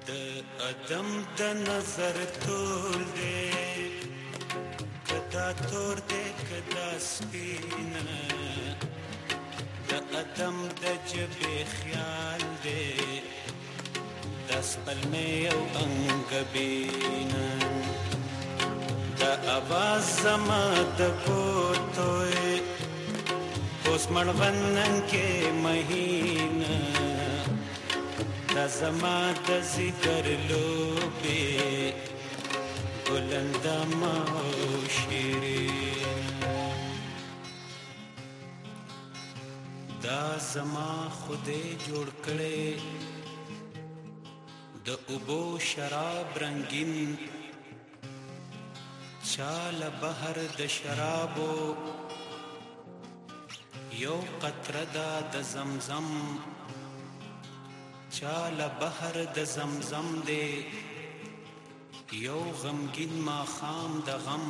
د ادم د نظر تول دی کدا تور دی کدا سپینه د ادم د جبې خیال دی د سپلمې او انګبینه د اواز زما د کوتوی اوس مړوندن کې مهینه دا زما د ذکر لوبې ګلندامه او شیرین دا زما خدای جوړ کړی د اوبو شراب رنگین چاله بحر د شرابو یو قطره دا د زمزم چاله بحر د زمزم دی یو غمگین ماخام د غم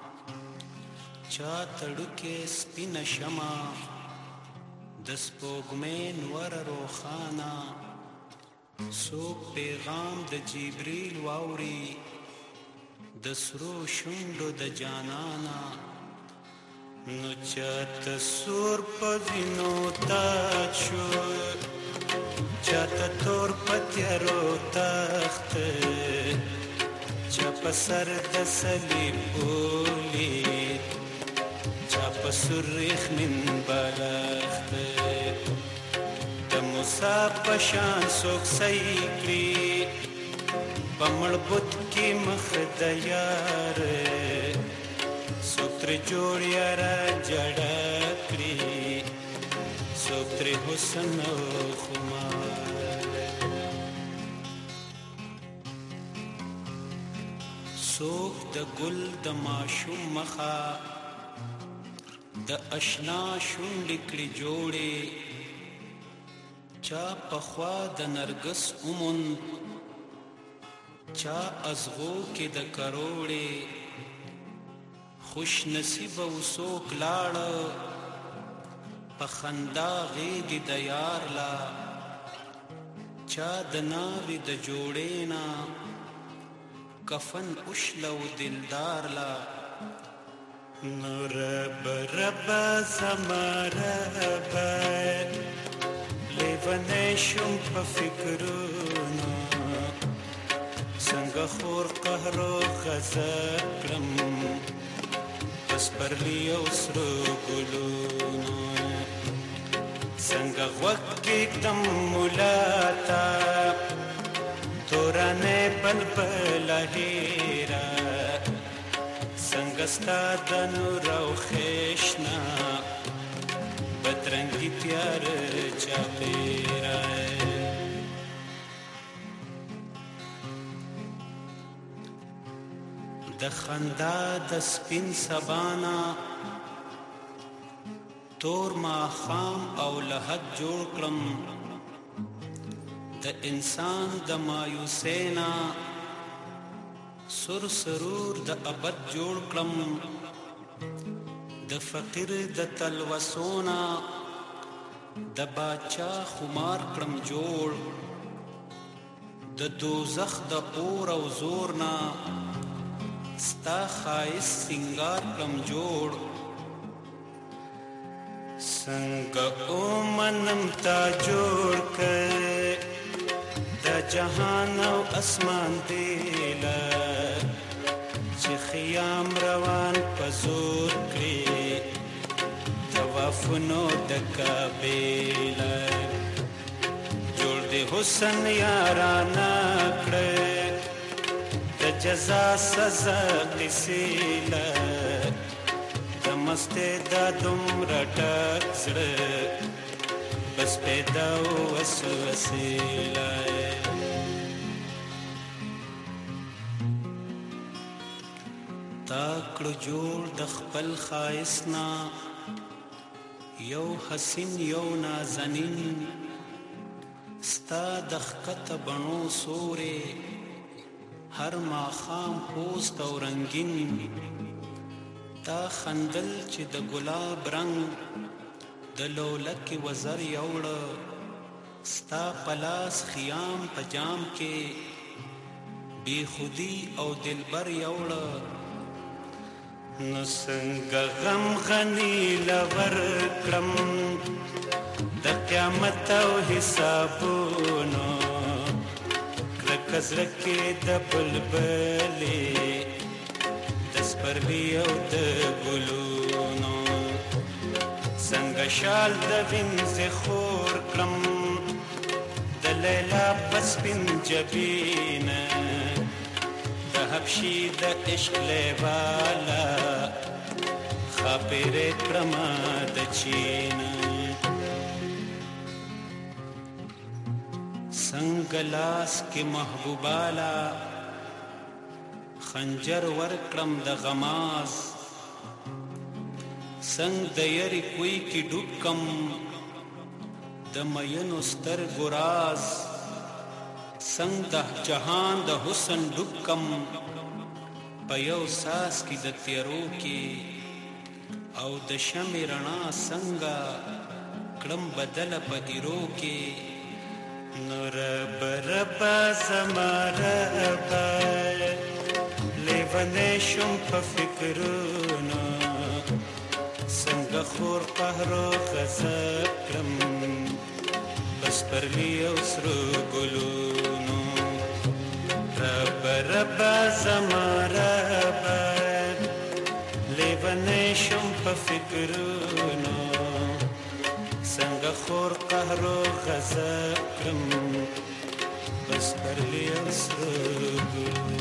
چا تړوکې سپینه شمع د سپوږمۍ نور روښانه څوک پیغام د جبریل واوري د سرو شونډو د جانانا نو چاته سور په وینو تاج شو چاته تور په تیارو تخته چا په سر د صلیب اولید چا په سرخ من بالخته د موسی په شان څوک صحیح کړي په مړبوت کې مخ د یار څوک ترې جوړ یاره جړه کړي څوک ترې حسن او خمار څوک د ګل د ماشوم مخه د اشنا شونډې کړي جوړې چا پخوا د نرګس اوموند چا ازغو کې د کروړې خوش نصیب او څوک لاړه په خندا غېږې د یار لا چا د ناوې د جوړې نه کفن اوشله و دلدار لا نو رب رب زما رب لیونی شم په فکرونو څنګه خور قهر و غضب کړم په سپرلي او سرو ګلونو څنګه غوږ کېږدم ملا ته تورانې بلبله هیره څنګه ستا د نور او خیشنا بدرنګي تیاره چاپېره د خندا د سپین سبانا تور ماښام او لحد جوړ کړم د انسان د مایوسینا سر سرور د ابد جوړ کړم د فقیر د تلوسونا د باچا خمار کړم جوړ د دوزخ د اور او زورنا ستا خایس سنگار کړم جوړ څنګه اومنم تا جوړ کړ د جهان او اسمان دیله چې خیام روان په زور کړي طوافونو د کعبې جوړ دې حسن یارانه کړه د جزا سزا قصې له د مستې دا دومره ټک زړه بس پیدا وسوسې له تا کړو جوړ د خپل ښایست نه یو حسین یو نازنین ستا د ښکته بڼو سورې هر ماښام پوست او رنگین تا خندل چې د ګلاب رنگ د لولکې وزر یوړه ستا پلاس خیام په جام کې بی خودی او دلبر یوړه نو څنګه غم غنی لور کړم د قیامت او حسابونو کرکه زړه کې د بلبلې د سپرلي او د ګلونو څنګه شال د وینځې خور کړم د لیلا په سپین جبینه د حبشي د عشق لیواله خاپېرې کړمه د چینه څنګه لاس کې محبوباله خنجر ورکړم د غماز څنګه د یری کوی کې ډوب کم د مینو سترګو راز څنګه د جهان د حسن ډوب کم په یو ساس کې د تیرو کې او د شمع رڼا څنګه کړم بدله په ایرو کې نو رب رب زما رب لیونی شم په فکرونو څنګه خور قهر و غضب کړم په سپرلي او سرو ګلونو رب رب زما رب لیونی شم په فکرونو څنګه خور قهر و غضب کړم په سپرلي او سرو ګلونو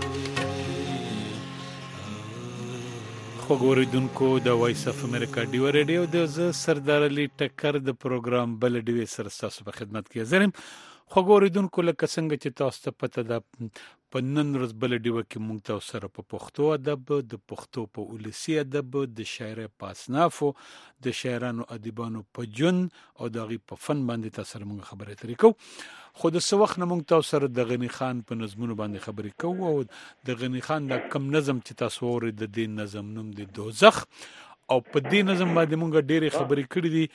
خوږ اورېدونکو د وایس اف امریکا ډیو ریډیو د زه سردار علي ټکر د پروګرام بل ډیوې سره ستاسو په خدمت کې حاضر یم. خوږ اورېدونکو لکه څنګه چې تاسو ته پته ده په نن ورځ بل ډیوه کې موږ تاسو سره په پښتو ادب د پښتو په ولسي ادب د شاعرۍ په اصنافو د شاعرانو ادیبانو په ژوند او د هغې په فن باندې تاسو سره موږ خبرې اترې کوو. خو د څه وخت نه موږ تاسو سره د غني خان په نظمونو باندې خبرې کوو او د غني خان دا کم نظم چې تاسو اورئ د دې نظم نوم دی دوزخ او په دې نظم باندې موږ ډېرې خبرې کړې دي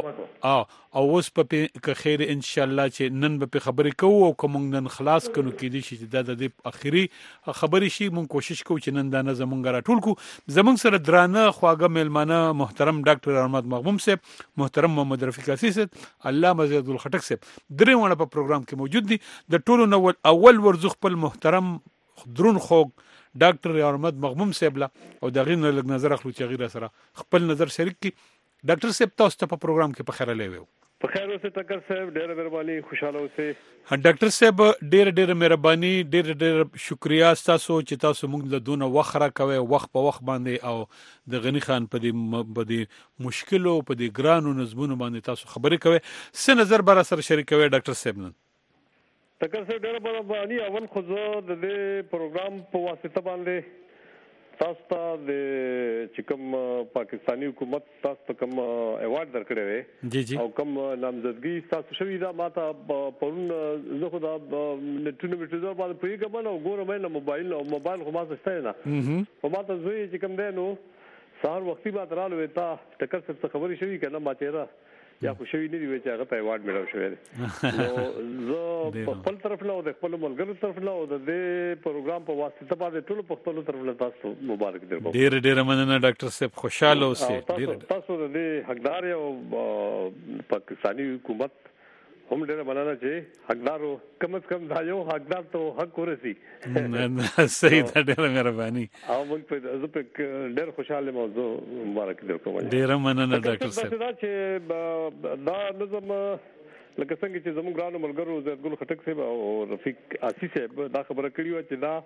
او اوس په که خیر ان شاء الله چې نن به خبرې کوو او کوم نن خلاص کړو کې دي چې دا د اخیری خبرې شي موږ کوشش کوو چې نن دا نظم موږ راټول کو. زموږ سره درانه خواږه میلمانه محترم ډاکټر احمد مغموم صاحب محترم محمد رفیق عاصی صاحب علامه زید الخټک صاحب درې ونه په پروګرام کې موجود دي. د ټولو نو اول ورزو خپل محترم درون خوږ ډاکټر احمد مغموم صاحب لا او د غیر لږ نظر اخلو چې غیر سره خپل نظر شریک کی. ډاکټر صاحب تاسو ته په پروګرام کې په خیر لوي په خیر اوسه ټکر صاحب ډېر مهرباني خوشاله اوسه. ډاکټر صاحب ډېر مهرباني ډېر شکریا تاسو چې تاسو موږ له دونه وخت راکوي وخت په وخت باندې او د غني خان په دې مشکلو په دې ګرانو نظمونو باندې تاسو خبرې کوي. څه نظر بر سره شریکوي ډاکټر صاحب نن ټکر صاحب ډېر مهرباني. اول خو زه د دې پروګرام په واسطه باندې تاسو ته د چې کوم پاکستاني حکومت تاسو ته کوم ایوارډ درکړی دی او کوم نامزدګي تاسو شوی دا ماته پرون زه خو دا نټونه میټوزر باندې پیګم نو ګورم نه موبایل خو ما څه شته نه په ماته زوی چې کوم دی نو سهار وختي ما درالو تا ټکر څه خبري شوی کنه ما چیرې یا خو شوی نه دی چې هغه ته ایوارډ ملو شوی دی. نو زه په خپل طرف نه او د خپل ملګرو طرف نه او د دې پروګرام په واسطه باندې ټول په خپل طرف نه تاسو مبارک درکوم. ډېر مننه ډاکټر صاحب خوشاله اوسئ. تاسو د دې حقدار او پاکستاني حکومت هم ډېر مننه چې حقدارو کم از کم دا یو حقدار ته حق ورسي. صحیح ده ډېر مهرباني او موږ په ډېر خوشاله موضوع مبارک درکوم. ډېر مننه ډاکټر صاحب. دا چې دا نظم لکه څنګه چې زموږ ګرانو ملګرو زید ګل خټک صاحب او رفیق عاصی صاحب دا خبره کړې و چې دا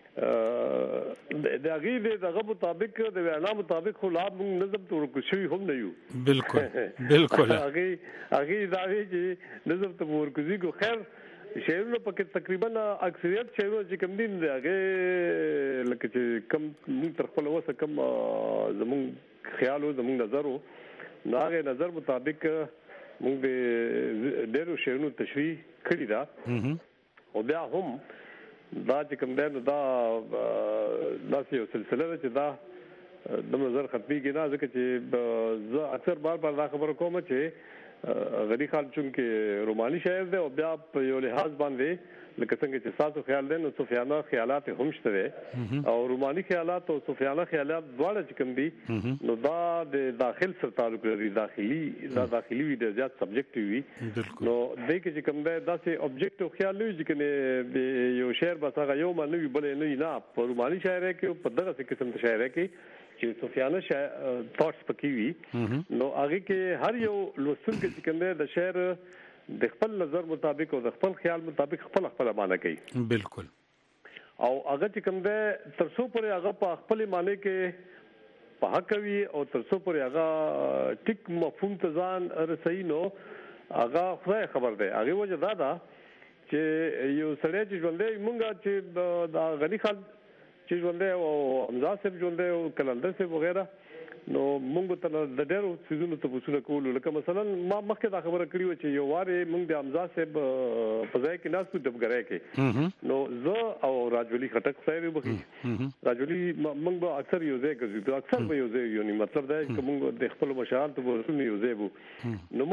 د هغې دغه مطابق د وینا مطابق خو لا موږ نظم ته ورکوشوي هم نه یو. بالکل هغې دا وی چې نظم ته ورکوزي کو خیر شعرونه پکې تقریبا اکثریت شعرونه چې کوم دي هغې لکه چې کوم موږ تر خپل وسه کوم زموږ خیال او زموږ نظر و نو هغې نظر مطابق موږ د ډېرو شعرونو تشریح کړې ده او بیا هم دا چې کوم دی نو دا داسې یو سلسله ده چې دا د نظر ختمېږي نه ځکه چې زه اکثر بار دا خبره کوم چې غنی خان چونکه روماني شاعر دی او بیا په یو لحاظ باندې لکه څنګه چې تاسو خیال دی نو صوفیانه خیالات هم شته او روماني خیالات او صوفیانه خیالات دواړه چې کوم دي نو دا د داخل سره تعلق لري داخلي وي د زیات سبجیکټیو وي نو د کې چې کوم دی داسې اوبجیکټیو خیال لري چې کنه یو شعر بس هغه یو معنی بلې نه په روماني شاعرۍ کې په دغه قسم د شاعرۍ کې چې صوفیانه ثاټس پکې وي نو هغه کې هر یو لوستونکو چې کوم دی د شعر د خپل نظر مطابق او د خپل خیال مطابق خپل معنی کوي بالکل او هغه چې کوم دی ترڅو پورې هغه په خپل معنی کې په حق وي او ترڅو پورې هغه ټیک مفهوم ته ځان رسوي نو هغه خدای خبر دی هغه وجه دا ده چې یو سړی چې ژوندې مونږه چې د غنی خان چې ژوندې او حمزه صاحب ژوندې او کلندر صاحب وغیرہ نو موږ ته د ډېرو څیزونو ته وسونه کولو لکه مثلا ما مخکې دا خبره کړې و چې یو واره موږ د حمزه صاحب په ځای کې ناس په دبګرای کې نو زه او راجولي خټک صاحب وبخي راجولي موږ به اکثر یو ځای کې اکثر به یو ځای یو مطلب دا چې موږ د خپل مشال ته ورسونه یو ځای وو نو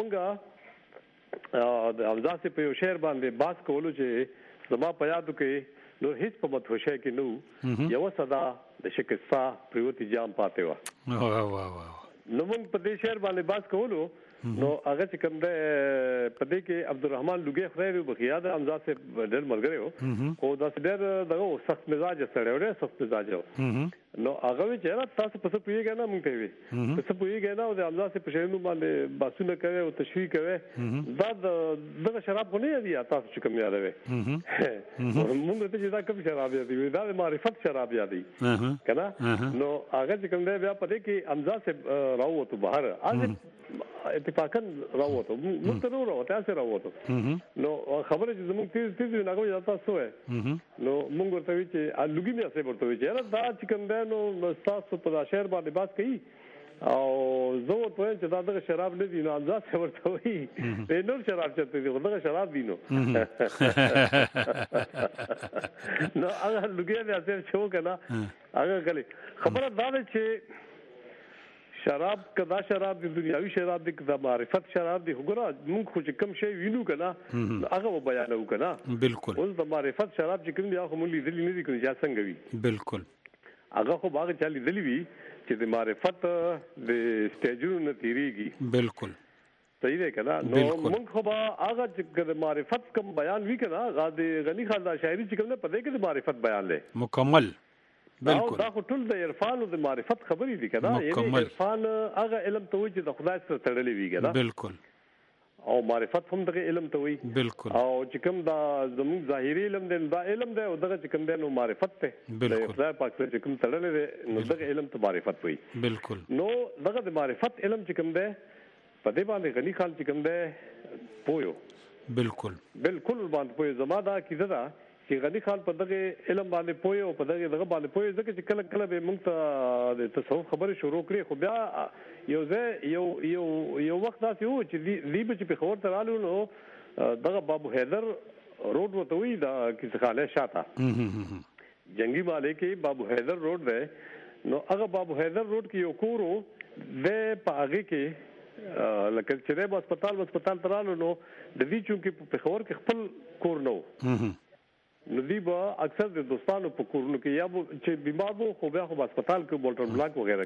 موږ د حمزه صاحب په یو شعر باندې باس کولو چې زما په یادو کې نو هیڅ په متوشه کې نو یو صدا د شکستا پریوتی جام پاتې و نو موږ په دې شعر باندې باس کولو نو هغه چې کوم ده په دې کې عبدالرحمن لوګي خیر بخیا د حمزه سے ډېر ملګری و او دا ډېر دغه سخت مزاج سره ډېر سخت مزاج نو هغه چې تاسو په څه پیږئ نه مونږ ته وي څه پیږئ نه او د حمزه سے په شعرونو باندې باسونه کوي او تشویق کوي دا دغه شراب خو نه دی تاسو چې کوم یادوي مونږ ته چې دا کوم شراب دی دا د معرفت شراب یادي کنه نو هغه چې کوم دی بیا په دې کې حمزه سے راوته بهر اتفاقا راوته موږ ته نو راوته تاسو راوته نو خبره چې زموږ تیز نه کوي تاسو نو موږ ورته وی چې لوګي مې اسه ورته وی چې دا چې کوم دی نو تاسو په شهر باندې باس کوي او زه ورته چې دا دغه شراب نه دي نو ځا ورته وی په نور شراب چته دي دغه شراب دي نو نو هغه لوګي مې اسه شو کنه هغه کله خبره دا ده چې شراب کدا شراب د دنیاوی شراب د کدا معرفت شراب دی وګوره موږ خو چې کم شی وینو کنه هغه بیانو کنه بالکل اوس د معرفت شراب چې کوم دی هغه موږ لیدل نه دي کوي چې څنګه وي بالکل هغه خو باغ چالي دلی وي چې د معرفت د سټیجونو نه تیریږي بالکل صحیح دی کنه نو موږ خو هغه چې د معرفت کوم بیان وی کنه هغه د غنی خان د شاعري چې کوم نه پدې کې د معرفت بیان لې مکمل بالکل دا خو ټول د عرفان او د معرفت خبرې دي کنه یعنی عرفان هغه علم ته وي چې د خدای سره تړلې وي کنه بالکل او معرفت هم دغه علم ته وي بالکل او چې کوم دا زموږ ظاهري علم دی دا علم دی او دغه چې کوم دی نو معرفت ته بالکل خدای پاک سره چې کوم تړلې دی نو دغه علم ته معرفت وي بالکل نو دغه د معرفت علم چې کوم دی په دې باندې غنی خان چې کوم دی پویو بالکل باندې پویو زما دا کیده دا چې غنی خان په دغه علم باندې پوي او په دغه باندې پوي ځکه چې کله کله به موږ ته د تصوف خبره شروع کړې خو بیا یو وخت داسې و چې دی به چې په خبر ترالو نو دغه بابو حیدر روډ وته وی دا کیسه خاله شاته جنگي مالې کې بابو حیدر روډ ده نو هغه بابو حیدر روډ کې یو کورو د پاغه کې لکه چې د هسپتال ترالو نو د دې چونکې په خبر کې خپل کور نو نو دی با اکثر د دوستانو په کورونو کې یا چې بیمار وو خو بیا خو هسپتال کې بولټر بلاک وغیرہ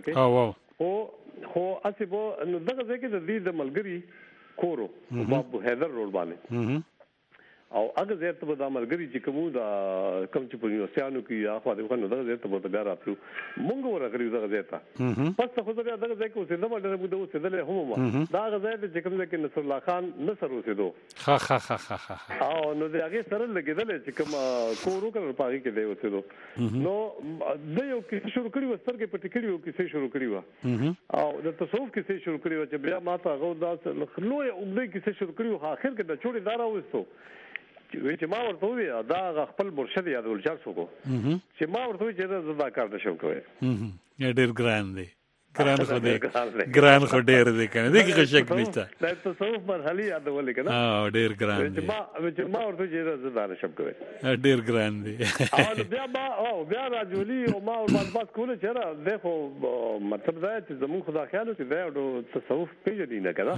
کې خو اسی بو نو دغه ځکه د دې د ملګری کورو بابو حیدر روډ باندې او هغه زه ته د ملګری چې کوم دا کم چې په یوسیانو کې یا خو دغه نو دغه زه ته بیا راتلو مونږ ورغلی دغه زه ته پس خو دغه زه کې اوسې د مډره بده اوسې دله هم دا هغه زه چې کوم ځکه نصر الله خان نصر اوسېدو او نو دغه سره لګیدل چې کوم کورو کړ پاږي کې دی اوسېدو نو د یو کې شروع کړی وستر کې پټ کړی یو کې شروع کړی و او د تصوف کې شروع کړی و چې بیا ماته هغه دا نو یو کې شروع کړی و اخر کې د چوری دارا وستو چې ما ورته وی دا خپل مرشد یادول چار سو کو چې ما ورته چې دا کار نشم کوي ډېر ګران دی ګران خو ډېر دی کنه دې کې شک نشته دا تصوف مرحله یادولې کنه ډېر ګران دی ما ورته چې زه نه شم کوي ډېر ګران دی او بیا راجولي او ما باندې کوله چې را دیکھو مطلب دا چې زمون خدا خیال چې دا تصوف پیژنې نه کنه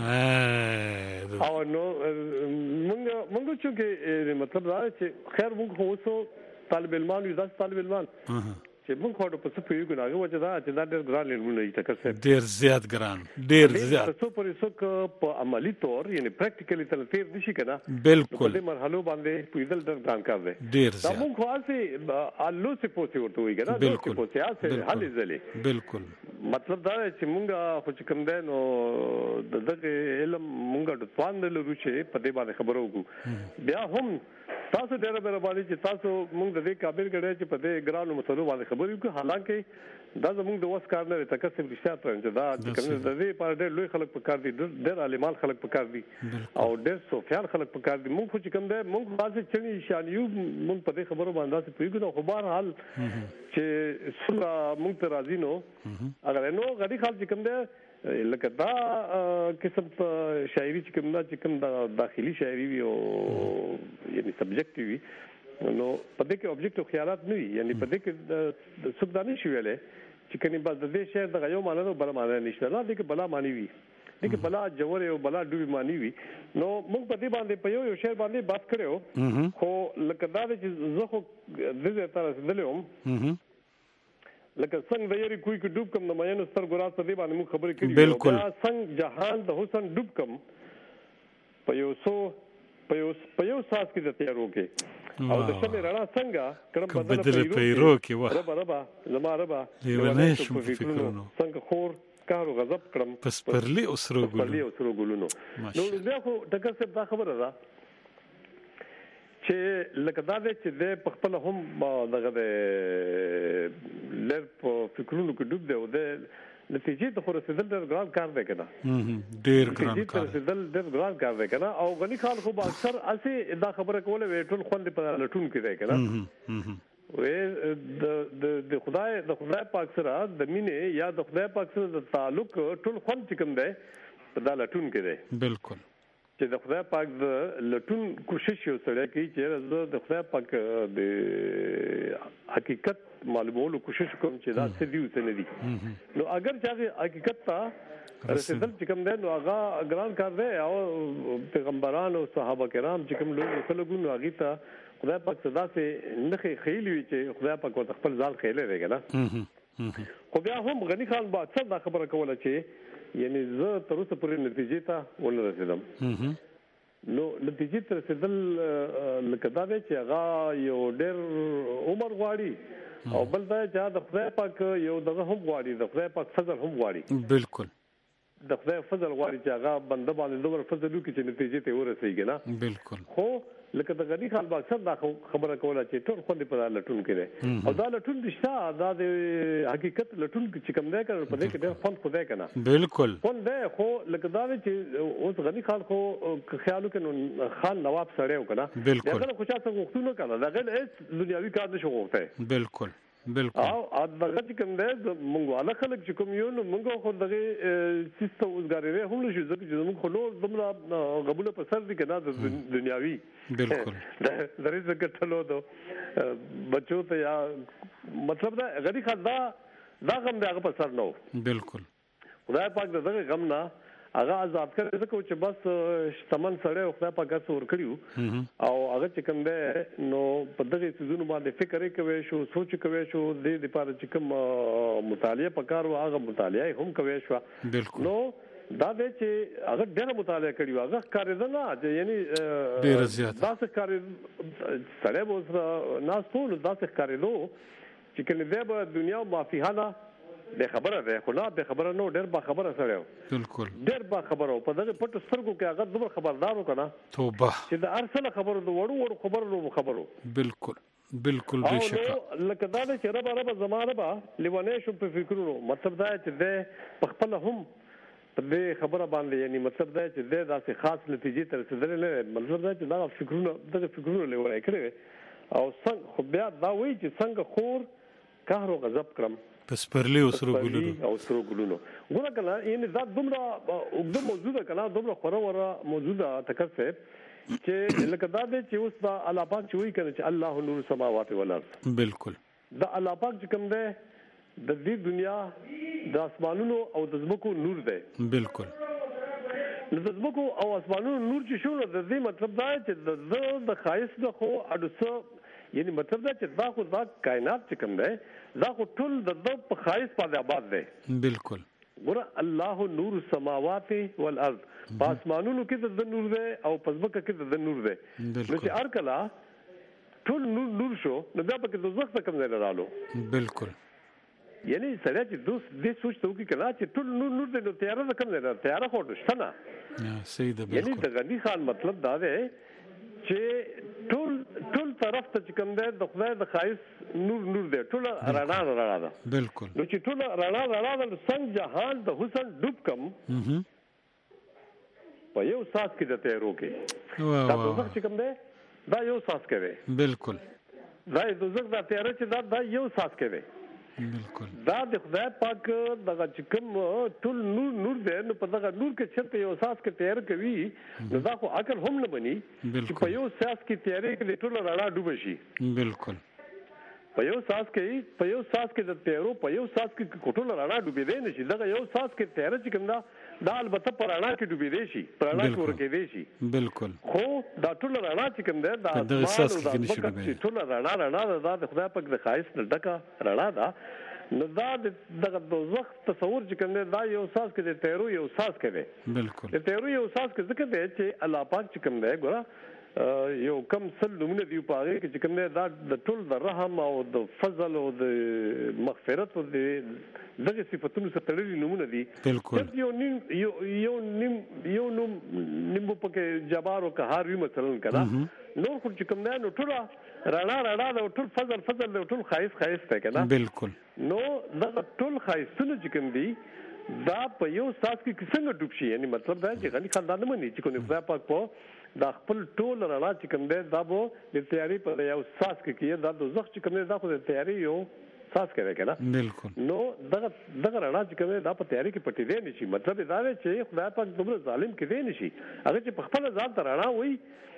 او نو مونږ چې مطلب دا چې خیر مونږ خو اوسو طالب علمان یو ځکه طالب علمان چې مونږ خو په څه پیو ګناغه وجه دا چې دا ډېر ګران لرونه یې تکر څه ډېر زیات ګران ډېر زیات څو پرې څو په عملی تور یعنی پریکټیکلی تل تیر نشي کنه بالکل په دې مرحلو باندې پیدل ډېر ګران کار دی ډېر دا زیات مونږ خو اسی الو څه پوسي ورته وي کنه بالکل حل زلي بالکل مطلب دا چې مونږ خو چې کوم دی نو دغه علم مونږ د توان نه لرو چې په دې باندې خبرو وکړو بیا هم تاسو ډېر مهرباني چې تاسو مونږ د دې قابل کړئ چې په دې ګرانو مسلو باندې خبرې وکړو حالانکه دا زموږ د وس کار نه لري تکه څه رښتیا ته چې دا چې کوم د دې په ډېر لوی خلک په کار دي ډېر عالمان خلک په کار دي او ډېر سوفیان خلک په کار دي مونږ خو چې کوم دی مونږ خاصه چني شانیو مونږ په دې خبرو باندې پیګو خو بهر حال چې سره مونږ ته راځي نو اگر نو غړي خاص چې کوم دی لکه دا قسم شاعري چې کوم چې کوم داخلي شاعري وي او یعنی سبجیکټ وي نو په دې کې اوبجیکټیو خیالات نه وي یعنی په دې کې د سوداني شي ویلې چې کني بس د دې شعر د غيو معنی نو بل معنی نشته نه دې کې بلا معنی وي دې کې بلا جوړ او بلا ډوبي معنی وي نو موږ په دې باندې په یو شعر باندې بات کړو خو لکه دا چې زه خو دې تر رسیدلم لکه څنګه د یاري کوی کې ډوب کم د مېنو ستر ګراس په دې باندې موږ خبرې کړې بالکل څنګه جهان د حسن ډوب کم په یو ساس کې د تیارو کې او د شمه رڼا څنګه کړم بدل پیرو کې واه ربا زما ربا لیونه شم فکرونو څنګه خور کارو غضب کړم پس پرلی اوسرو ګلونو نو بیا خو ټکر څه دا خبره ده چې لکه دا چې د خپل هم دغه لر په فکرونو کې ډوب دی او د نتیجې ته رسیدل ډېر ګران کار دی کنه ډېر ګران کار رسیدل ډېر ګران کار دی کنه او غني خان خو اکثر اسی دا خبره کوله ویټول خوند په لټون کې دی کنه وې د خدای پاک سره د مینې یا د خدای پاک سره د تعلق ټول خوند کوم دی په دا لټون کې دی بالکل چې د خدای پاک د لټون کوشش یو سره کوي چې د خدای پاک د حقیقت معلومولو کوشش کوم چې دا څه دی او څه نه دی نو اگر چې حقیقت ته رسیدل چې کوم دی نو هغه ګران کار دی او پیغمبران او صحابه کرام چې کوم لوی خلکو نو هغه ته خدای پاک صدا سے نخې خېلی وي چې خدای پاک ورته خپل ځان خېلې دی کنه خو بیا هم غني خان با څه دا خبره کوله چې یعنی زه تر اوسه پورې نتیجې ته ونه رسیدم نو نتیجې ته رسیدل لکه دا دی چې هغه یو ډېر عمر غواړي او بل دا چې د خدای پاک یو دغه هم غواړي د خدای پاک فضل هم غواړي بالکل د خدای فضل غواړي چې هغه بنده باندې دومره فضل وکړي چې نتیجې ته ورسیږي نه بالکل خو لکه د غني خان باکسر دا خبره کوله چې ټول خوندې په لټون کې دي او دا لټون دشته دا د حقیقت لټون چې کوم دی کنه په دې کې ډېر خوند خدای کنه بالکل خوند دی خو لکه دا چې اوس غني خان خو خیال وکړو خان نواب سره وکړه بالکل دا خو چا څنګه وختونه کنه دا غل هیڅ دنیوي کار نشو وکړي بالکل بالکل او دغه چې کوم دی موږ والا خلک چې کوم یو نو موږ خو دغه سیستم اوسګارې هم نشو ځکه چې موږ خو نور دومره قبول په سر دي کنه د دنیاوي بالکل درې څنګه ټلو دو بچو ته یا مطلب دا غړي خدا دا غم دی هغه په سر نو بالکل خدای پاک دغه غم نه هغه آزاد کړی ځکه چې بس شتمن سره خدای پاک هڅه ورکړیو او هغه چې کوم دی نو په دغه سيزونو باندې فکر کوي شو سوچ کوي شو د لپاره چې کوم مطالعه پکار و هغه مطالعه هم کوي شو نو دا د چې هغه ډېر مطالعه کړیو هغه کارېده نه یعنی ډېر زیات دا څه کار سره وو ناس ټول دا څه کارېدو چې کله د دنیا مافیانه به خبره ده خو نه به خبره نو ډېر با خبره سره بالکل ډېر با خبره په دغه پټ سترګو کې هغه دومره خبردارو کنه توبه چې د ارسله خبرو د وړو خبرو بالکل بالکل بشک لکه دا چې رب زمانه با لیوانې شو په فکرونو مطلب دا چې د خپل هم په دې خبره باندې یعنی مطلب دا چې د داسې خاص نتیجې تر رسیدل نه مطلب دا چې دا فکرونه لیوانې کړې او څنګه خو بیا دا وایي چې څنګه خور قهر او غضب کړم پس پرلی اوسرو ګلونو او سرو ګلونو ګوره کنه یعنی دا دومره وګړه موجوده کنه دومره خوره موجوده تکر صاحب چې لکه دا د چې اوس دا الله پاک چې وی کنه چې الله نور السماوات والارض بالکل دا الله پاک چې کوم ده د دې دنیا د اسمانونو او د ځمکو نور ده بالکل د ځمکو او اسمانونو نور چې شو د دې مطلب دا چې د خایس د خو اډوسه یعنی مطلب دا چې دا خو دا کائنات چې کوم ده دا خو ټول د په خایس باندې آباد ده بالکل ګوره الله نور السماوات والارض پاسمانونو کې د نور ده او پزمکه کې د نور ده نو چې هر کله ټول نور شو نو بیا پکې د وخت کم نه رالو بالکل یعنی سره چې دوست دې سوچ ته وکړي کله چې ټول نور دې نو تیار ده کم نه تیار خو شته نه صحیح ده یعنی د غنی خان مطلب دا ده چې ټول طرف ته چې کوم ده د خدای د خایس نور ده ټول رڼا ده بالکل نو چې ټول رڼا ده څنګه جهان د حسن ډوب کم په یو ساس کې د تیارو کې دا دوزخ چې کوم ده دا یو ساس کې ده بالکل دا دوزخ دا تیار چې دا یو ساس کې ده بالکل دا د خدای پاک دغه چې کوم ټول نور دی نو په دغه نور کې چې یو ساس کې تیار کوي نو دا خو عقل هم نه بني چې په یو ساس کې تیارې کې ټول رڼا ډوب شي بالکل په یو ساس کې د تیارو په یو ساس کې ټول رڼا ډوبې دی نشي دغه یو ساس کې تیار چې کوم دا البته پر رڼا کې ډوبې دی شي پر رڼا کې ورکې دی شي بالکل خو دا ټول رڼا چې کوم دی دا ټول رڼا دا د خدای پاک د خایس نه ډکه رڼا ده نو دا دغه دوزخ تصور چې کوم دی دا یو ساس کې د تیارو یو ساس کې دی بالکل د تیارو یو ساس کې ځکه دی چې الله پاک چې کوم دی ګوره یو کم سل نمونه دی په هغه کې چې کوم دی دا د ټول د رحم او د فضل او د مغفرت او د دغه صفاتونو سره تړلي نمونه دي بالکل یو نیم پکې جبار او قهار وي مثلا کړه نو خو چې کوم دی نو ټول رڼا دا ټول فضل دا ټول خایس ته کنه بالکل نو دا ټول خایسونه چې کوم دي دا په یو ساس کې څنګه ډوب شي یعنی مطلب دا چې غني خاندان نه مني چې کوم خدای پاک په دا خپل ټول رڼا چې کوم دی دا به د تیاری په یو ساس کې دا دوزخ چې کوم دی دا خو د تیاری یو ساس کوي کنه بالکل نو دغه رڼا چې کوم دی دا په تیاری کې پټې دی نشي مطلب دا دی چې خدای پاک دومره ظالم کې دی نشي هغه چې په خپل ځان ته رڼا وي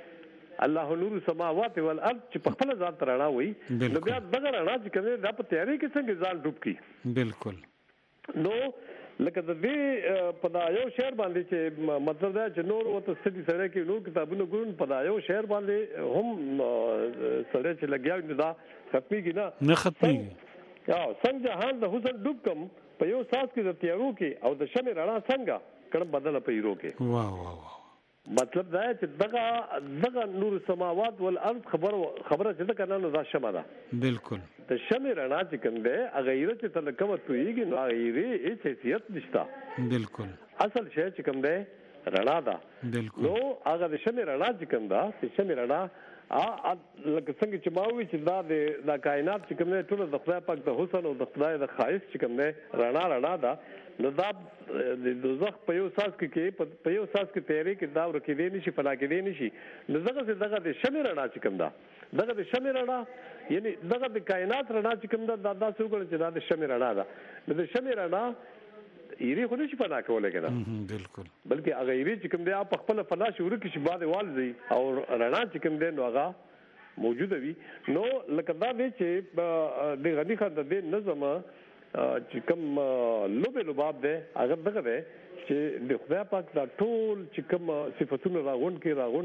الله نور السماوات والارض چې په خپل ځان ته رڼا وي نو بیا دغه رڼا چې کوم دی دا په تیاری کې څنګه ځان ډوب کی بالکل نو لکه د دې په دا یو شعر باندې چې مطلب دا چې نور او تسدي سره کې نور کتابونه ګورن په دا یو شعر باندې هم سره چې لګیا دا ختميږي نه ختميږي څنګه جهان د حسن ډوب کم په یو ساس کې د تیارو کې او د شمع رڼا څنګه کړه بدل په یرو کې واه مطلب دا چې دغه نور السماوات والارض خبره چې دا کنه نو دا شمع ده بالکل د شمع رڼا چې کوم ده غیرت چې تلکمه تویږي نو غیره هیڅ حیثیت نشته بالکل اصل شی چې کوم ده رڼا ده بالکل نو هغه د شمع رڼا چې کوم ده چې شمع رڼا لکه څنګه چې ماوي چې دا کائنات چې کوم ده ټول د خدای پاک د حسن او د خدای د خایس چې کوم ده رڼا ده نو دا د دوزخ په یو ساس کې په یو ساس کې تیارې کې دا ورکې دی نشي فلا کې دی نشي نو دغه د شمع رڼا چې کوم ده دغه د شمع رڼا یعنی دغه د کائنات رڼا چې کوم ده دا څه وګڼي چې دا د شمع رڼا ده نو د شمع رڼا یری خو نشي فنا کولای کنه بالکل بلکې هغه یری چې کوم دی په خپل فنا شروع کې شي بعد والځي او رڼا چې کوم دی نو هغه موجوده وي نو لکه دا دی چې د غنی خان د نظم چې کوم لوباب ده هغه دغه ده چې د خدای پاک دا ټول چې کوم صفاتونه راغون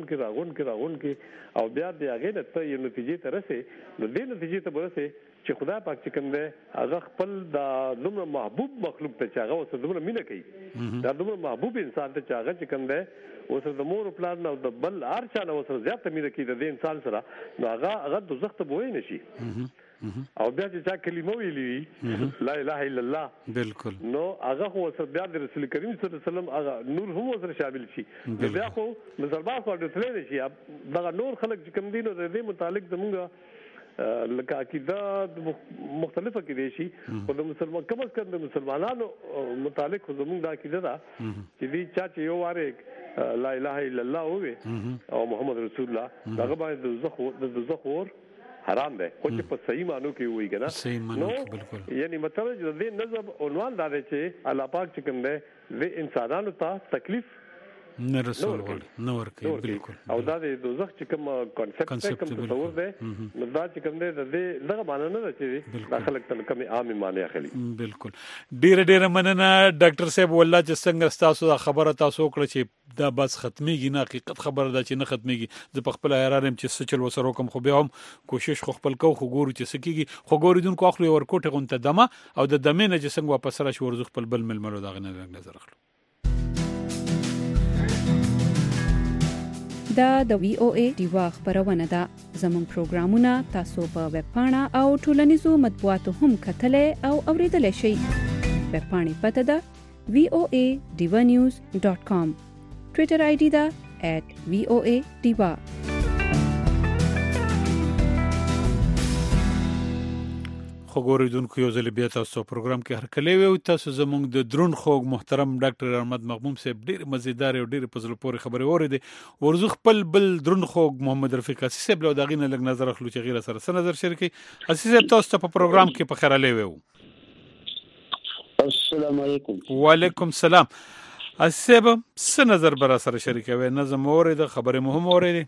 کې او بیا د هغه د ته یو نتیجې ته رسي نو د نتیجې ته ورسي چې خدای پاک چې کوم ده هغه خپل د دومره محبوب مخلوق ته چې هغه وسه دومره مینه کوي دا دومره محبوب انسان ته چې هغه چې کوم ده وسه د مور پلان او د بل هر چا نه وسه زیات مینه کوي د انسان سره نو هغه دوزخ ته وای نشي او بیا چې کلمه ویلي لا اله الا الله بالکل نو هغه خو سره بیا د رسول کریم صلی الله علیه وسلم هغه نور هم سره شامل شي بیا خو مسلمان خو د تللی شي دا نور خلک چې کوم دین او د دې متعلق زموږ لکه عقیده مختلفه کې دي شي او د مسلمان کوم څه د مسلمانانو متعلق زموږ د عقیده دا چې دې چې یو واره لا اله الا الله او محمد رسول الله هغه باندې د دوزخ ور حرام دی خو چې په صحیح معنی کې وایي کنه صحیح معنی کې بالکل یعنی مطلب چې د نظم عنوان دا دی چې الله پاک چې کوم دی د انسانانو ته تکلیف نه رسول نو ورکه بالکل او دا د دوزخ چې کوم کانسپټ کوم تصور دی نو دا چې کوم دی د دغه معنی نه چې داخله تل کوم عام معنی اخلي بالکل ډیر مننه ډاکټر صاحب والله چې څنګه تاسو خبره تاسو کړ چې دا بس ختميږي نه حقیقت خبره ده چې نه ختميږي زه په خپل حیرانم چې سچل وسره کوم خو به هم کوشش خو خپل کو خو ګورو چې سکیږي خو ګوریدونکو اخلي ورکوټه غونته دمه او د دمه نه چې څنګه واپس راشي ورزخ خپل بل ململو دا غنه نظر اخلو دا د وی او ای دیوا خبرونه ده زموږ پروګرامونه تاسو په ویب پاڼه او ټولنیزو مطبوعاتو هم کتلې او اوریدلای شئ ویب پاڼې پته ده voanews.com ټوئیټر آی ډی ده @voadiva خو ګوریدونکو یو ځل بیا تاسو پروګرام کې هر کله وي تاسو زموږ د درون خوږ محترم ډاکټر احمد مغموم صاحب ډیر مزیدار او ډیر پزله پورې خبرې اوریدي ورزو خپل بل درون خوږ محمد رفیق اسیس صاحب له دغه نه لګ نظر اخلو چې غیر سره نظر شریکي اسیس صاحب تاسو په پروګرام کې په خیر لوي السلام علیکم وعلیکم السلام اسیس صاحب څه نظر بر سره شریکوي نظم اورید خبره مهم اورید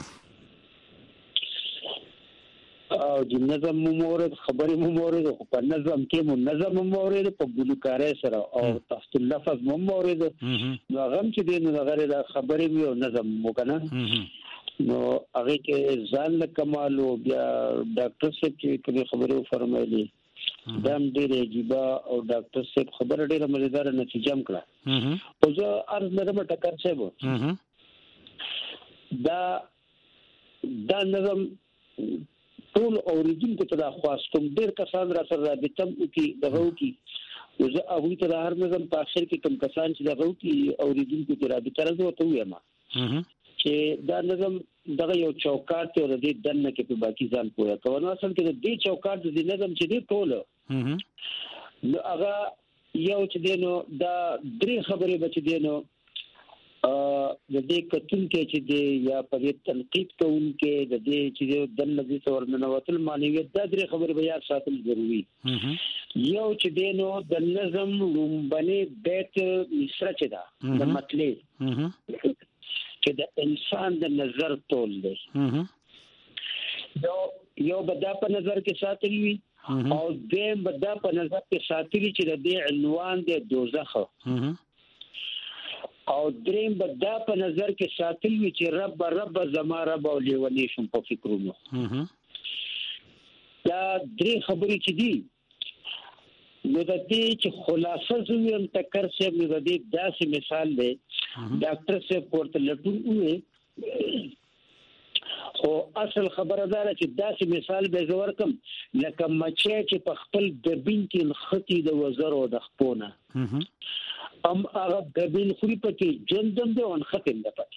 او د نظم مورد خبرې مورد په نظم کې منظم مورد په ګلوکاري سره او تحت اللفظ مورد نو غم چې دین غیر د خبرې یو نظم وکنه نو هغه کې ځان کمال او بیا ډاکټر صاحب چې کوم خبرې فرمایلي دا ډېر عجیب او ډاکټر صاحب خبره ډېره مزیدار نتیجه کړه او زه عرض لرم ټکر صاحب دا نظم ټول اوریدونکو ته دا خواستم ډېر کسان را سره رابطه وکړي دغه وکړي زه هغوی ته د هر نظم په اخر کې کوم کسان چې دغه وکړي اوریدونکو ته رابطه راځي وایم چې دا نظم دغه یو چوکاټ ته ور دي دنه کې په باقي ځان پوهه کوي نو اصل کې د دې چوکاټ د نظم چې دی ټول نو هغه یو چې دی نو دا درې خبرې بچ دی نو د دې کتون کې چې دی یا په تنقید کوونکې د دې چې د لږی څورنه وتل معنویت دا درې خبرې به یاد ساتل ضروری یو چې دی نو د نظم لومبني بیت مصره چې دا د مطلب چې د انسان د نظر تول دی یو بدا په نظر کې ساتلی وي او دیم بدا په نظر کې ساتلی چې د دې عنوان دی دوزخ او دریم بدا په نظر کې ساتلی وي چې رب زما رب او لیونی شم په فکرونو دا درې خبرې چې دي نو د دې چې خلاصه زویم تکر صاحب نو د دې داسې مثال دی ډاکټر صاحب ورته لټون وې خو اصل خبره ده چې داسې مثال به زور کم لکه مچې چې په خپل دبین کې خطي د وزر او د خپونه هغه دبین خوري پکې جندم دی او ختم ده پکې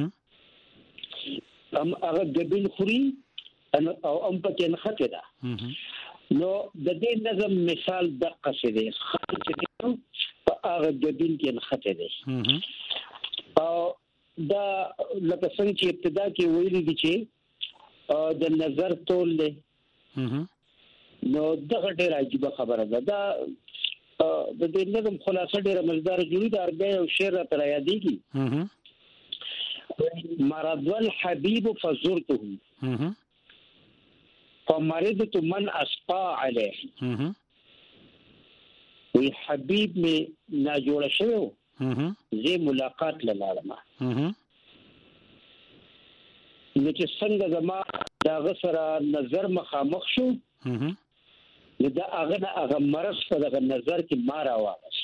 هغه دبین خوري او پکې ختم ده نو د دې نظم مثال دقه څه دی خان چې په هغه دبین کې ختم ده او دا لکه څنګه چې ابتدا کې ویلي دي چې د نظر تول دی نو دغه ډېر عجیب خبره ده دا د دې نظم خلاصه ډېر مزدار جوړی د اربع او شعر تر یادېږي مرض الحبيب فزرته فمرضت من اسقى عليه وی حبيب می نا جوړ شوی زه ملاقات لاله نو چې څنګه زما دا غسر نظر مخامخ شو دا هغه مرض په دغه نظر کې مارا واغس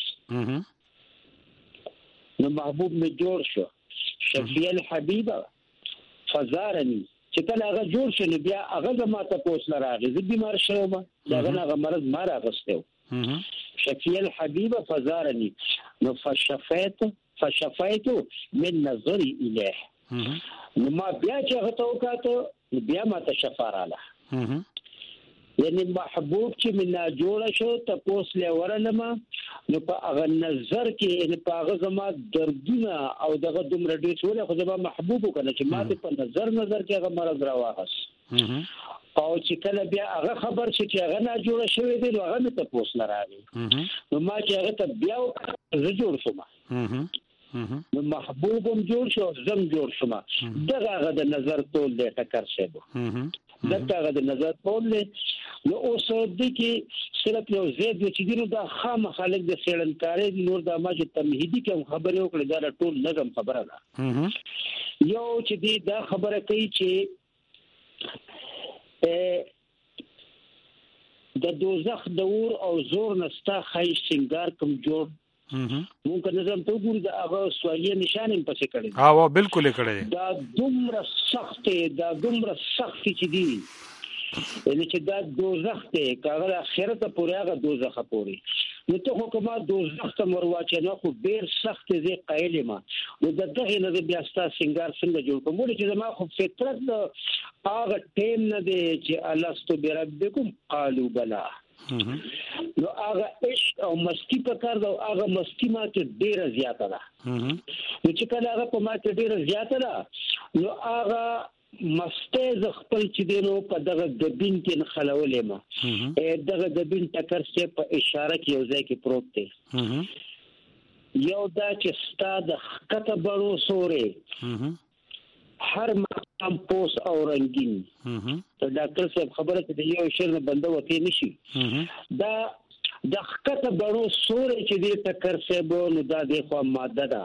نو محبوب می جوړ شو شفیع الحبیب فزارني چې کله هغه جوړ شو بیا هغه زما ته پوښتنه راغی زه بیمار شوم دا هغه مرض مارا غسته شفیع الحبیب فزارني نو فشفیت من نظري الیه نو ما بیا چې هغه ته وکړه بیا ما ته شفاراله یعنی محبوب چې منا جوړ شو تاسو له ورلمه نو په هغه نظر کې ان په هغه زما دردونه او دغه دومره ډېر ټول خو زما محبوب کنه چې ما ته په نظر کې هغه مرض راوغس او چې کله بیا هغه خبر چې هغه نه جوړ شوی دی هغه مې ته پوس نه راغی نو ما چې هغه ته بیا زه جوړ شوم نو محبوب هم جوړ شو زم جوړ شوم دغه هغه د نظر ټول دی ټکر شه دغه هغه د نظر ټول دی نو اوس د کې صرف یو زید چې دینو دا خام خلک د سیړنکاري نور د ما چې تمهیدی کوم خبرې وکړه دا ټول نظم خبره ده یو چې دا خبره کوي چې د دوزخ دور او زور نستا خای سنگار کوم جوړ مونږ نظم ته ګورو دا هغه سوالي نشانه پسې کړی ها بالکل کړی دا دومره سخت چې دی یعنی چې دا دوزخ ته کاغه آخرت پورې هغه دوزخ پورې نو ته حکومت دوزخ ته مرواچ نه خو ډیر سخت زی قایل ما نو دغه نه بیا ستا سنگار څنګه جوړ کوم چې زما خو فطرت هغه ټیم نه دی چې الستو بربکم قالوا بلا نو هغه عشق او مستی په کار دا هغه مستی ما کې ډیره زیاته ده نو چې کله هغه په ما کې ډیره زیاته ده نو هغه مسته ز خپل چې دینو په دغه دبین کې خلولې ما دغه دبین ټکر څه په اشاره کې یو ځای کې پروت دی یو دا چې ستا د خطه بڼو سورې هر مقام پوس او رنگین ته ډاکټر صاحب خبره ته یو شر نه بنده وتی نشي دا د خطه بڼو سورې چې دې ټکر څه بو نو دا د خو ماده ده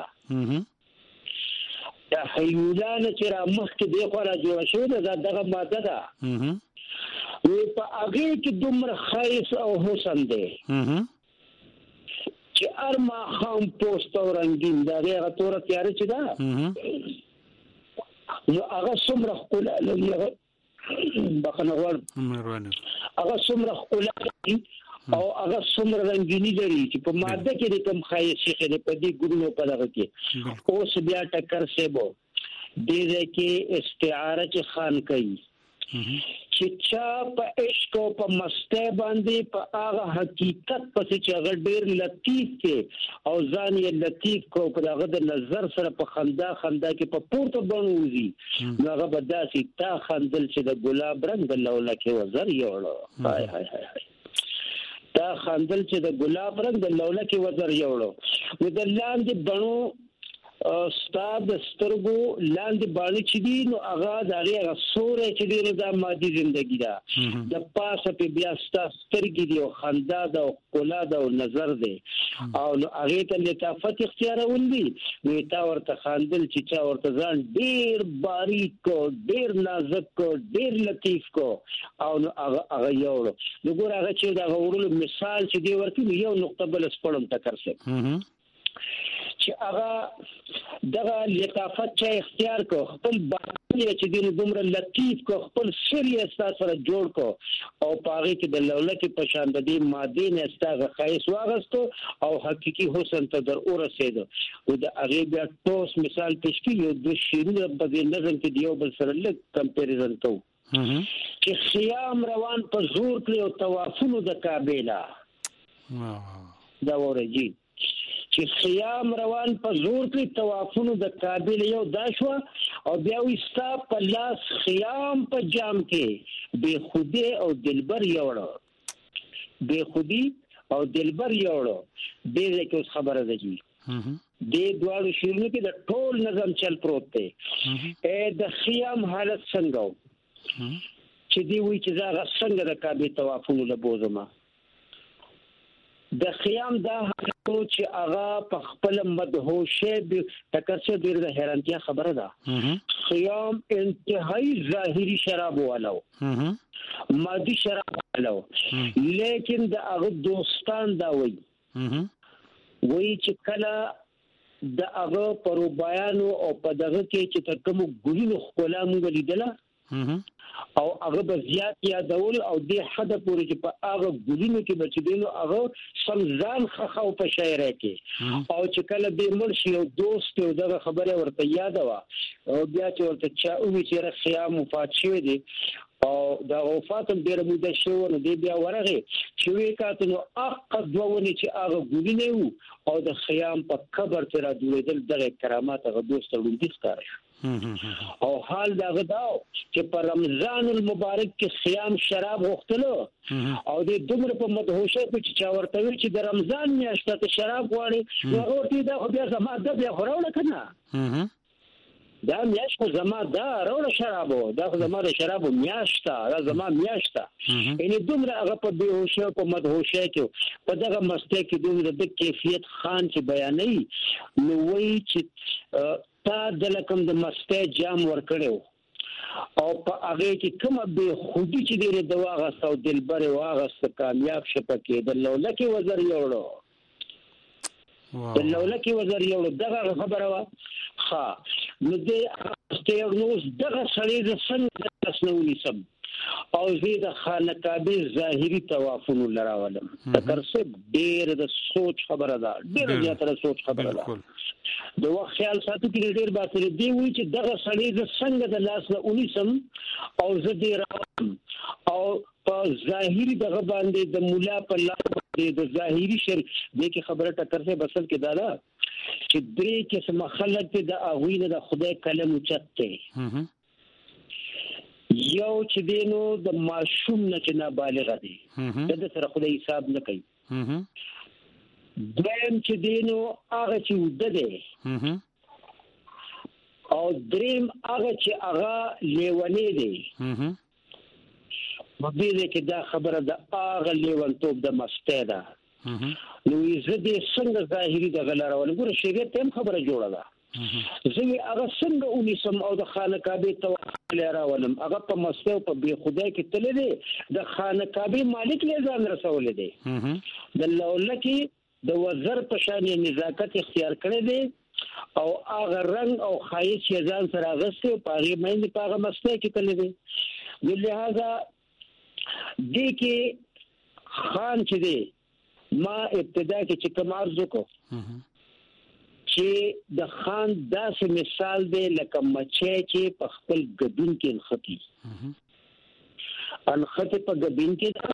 دا حیولان چې را مخکې دی خو را جوړ شوی دا دغه ماده ده وی په هغه کې دومره خایس او حسن دی چې ارما خام پوسټ او رنگین دا هغه تور تیار چې دا نو هغه څومره خپل هغه بخنه ور هغه څومره خپل او هغه څومره رنگینی لري چې په ماده کې کوم خایس شي په دې ګورو په دغه کې اوس بیا ټکر سیبو دې کې استعاره چې خان کوي چې چا په عشق او په مسته باندې په هغه حقیقت پسې چې هغه ډېر لطیف دی او ځان یې لطیف کو په هغه د نظر سره په خندا کې په پورته بڼوږي نو هغه به داسې تا خندل چې د ګلاب رنګ د لوله کې وزر یوړو هاي هاي هاي دا خندل چې د ګلاب رنګ د لوله کې وزر یوړو نو د لاندې بڼو استاد سترګو لاندې باندې چې دی نو هغه دغه سورې چې دی د مادي ژوندۍ ده د پاسه په بیا سترګې دی او خندا ده او کلا ده او نظر دی او هغه ته لطافت اختیارول دي نو تا ورته خندل چې چا ورته ځان ډیر باریک کو ډیر نازک کو ډیر لطیف کو او هغه یو نو ګور هغه چې دا ورول مثال چې دی ورته یو نقطه بل سپړم تکر سه چې هغه دغه لطافت چې اختیار کو خپل باندې چې دین دومره لطیف کو خپل سری استا سره جوړ کو او پاره کې د لوله کې پشان د دې ماده نه استغه خیس واغستو او حقيقي حسن ته در ورسېد او د هغه بیا ټوس مثال پیش کیو د شیرین په دې نظم کې دیو بل سره لږ کمپیریزن کوو چې خیام روان په زور کړی او طوافونو د کعبه لا دا ورجی چې خیام روان په زور کې طوافونو د کعبه یو داشوا او بیا وستا په لاس خیام په جام کې بے خودی او دلبر یوړو بے خودی او دلبر یوړو دې کې خبره ده جی دې دوه شیرونو کې د ټول نظم چل پروت دی د خیام حالت څنګه چې دی وی چې زغه څنګه د کعبه طوافونو له بوزما د خیام دا چې هغه په خپل مدهوشه ټکر څخه ډیر د حیرانتیا خبره ده خیام انتهایی ظاهری شراب والو مادي شراب والو لیکن د هغه دوستان دا وی چې کله د هغه پر بیانو او په دغه کې چې کوم ګلونو خپل موږ لیدله او هغه به زیات یادول او د حد پورې چې په هغه ګلونو کې بچیدنو هغه سمزان خخو په شاعر کې او چې کله به مرشي او دوست او دغه خبره ورته یاد وا او بیا چې ورته چا او چې خیام وفات شوی دی او دا وفات هم ډیر موده شو نو دی بیا ورغه چې وی کاته نو اق دوونه چې هغه ګلونه او د خیام په قبر تر دویدل دغه کرامات هغه دوست وروندي ښکار شو او حال دا غداو چې په رمضان المبارک کې صيام شراب غوښتلو او د دومره په مدهوشه کې چې ورته وی چې د رمضان میاشت ته شراب غواړي نو ورته دا خو بیا زما د بیا خوراوله کنه دا میاشت خو زما دا راوړه شرابو دا خو زما د شرابو میاشت دا زما میاشت یعنی دومره هغه په بیهوشه په مدهوشه کې په دغه مسته کې دومره د کیفیت خان چې بیانې نو وایي چې تا د لکم د مسته جام ورکړو او په هغه کې کومه به خودي چې ډیره دوا غاستو دلبر واغست کامیاب شپه کې د لولکه وزر یوړو د لولکه وزر یوړو دغه خبره وا ها نو دې استیرنوس دغه سړی د څنګه تاسنولې سم او زه د خانقابه ظاهري توافن لراولم تکر څه ډېر د سوچ خبره ده ډېر زیاتره سوچ خبره ده د وخت خیال ساتو کې ډېر باسي دی وی چې دغه سړی د څنګه د لاس نه اونیسم او زه دې راوم او په ظاهري دغه باندې د مولا په لار باندې د ظاهري شر دې کې خبره ټکر څه بسل کې دادا چې درې قسم خلک د اغوینه د خدای کلم چته یو چې دینو د معصوم نه چې نابالغ دي د سره خدای حساب نه کوي دویم چې دینو هغه چې ودده او دریم هغه چې هغه لیونی دی مبیده کې دا خبره د هغه لیونتوب د مسته ده نو زه دې څنګه ظاهري د غلارول ګوره شریعت هم خبره جوړه ده زه هغه څنګه اونیسم او د خانقابه توکل راولم هغه په مسته په بی خدای کې تل دی د خانقابه مالک له ځان رسول دی د لولکه د وزر په شان نزاکت اختیار کړی دی او هغه رنگ او خایس یې ځان سره غسته او پاره مې په هغه مسته کې تل دی د لہذا دې کې خان چې دی ما ابتدا کې چې کوم عرض وکړ چې د خان داسې مثال دی لکه مچې چې په خپل ګډون کې انختی انخته په ګډون کې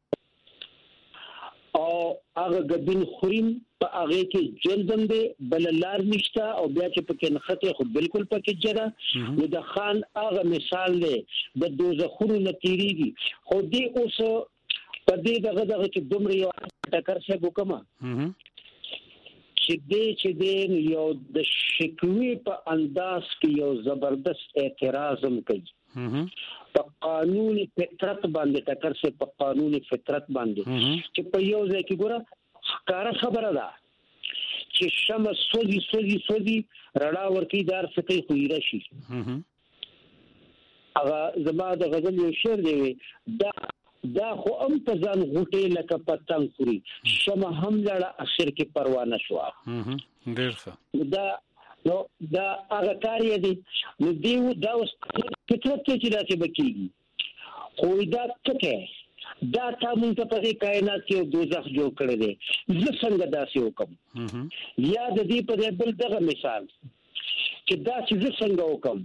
او هغه ګډون خوریم په هغه کې جلدم دی بل لار نشته او بیا چې په کې انخته خو بالکل پکې جره نو د خان هغه مثال دی د دوزخونو نتیریږي خو دې اوس په دې دغه چې دومره یو ټکر څه وکما چې دې یو د شکوي په انداز کې یو زبردست اعتراض هم کوي په قانون فطرت باندې ټکر څه په قانون فطرت باندې چې په یو ځای کې ګوره ښکارا خبره ده چې شمس سوزي رڼا ورکی دار سکی خو یې راشي هغه زما د غزل یو شعر دی دا خو ام په ځان غوټه لکه پتنګ خوري شمه هم لړه اخر کې پروا نه شو ډیر ښه دا هغه کار یې دی نو دیو دا اوس فطرت کې راځي بکیږي خو دا څه دا تاسو ته په کائنات کې دوزخ جوړ کړی دی زه څنګه داسې وکم یا د دې په بل دغه مثال چې دا چې زه څنګه وکم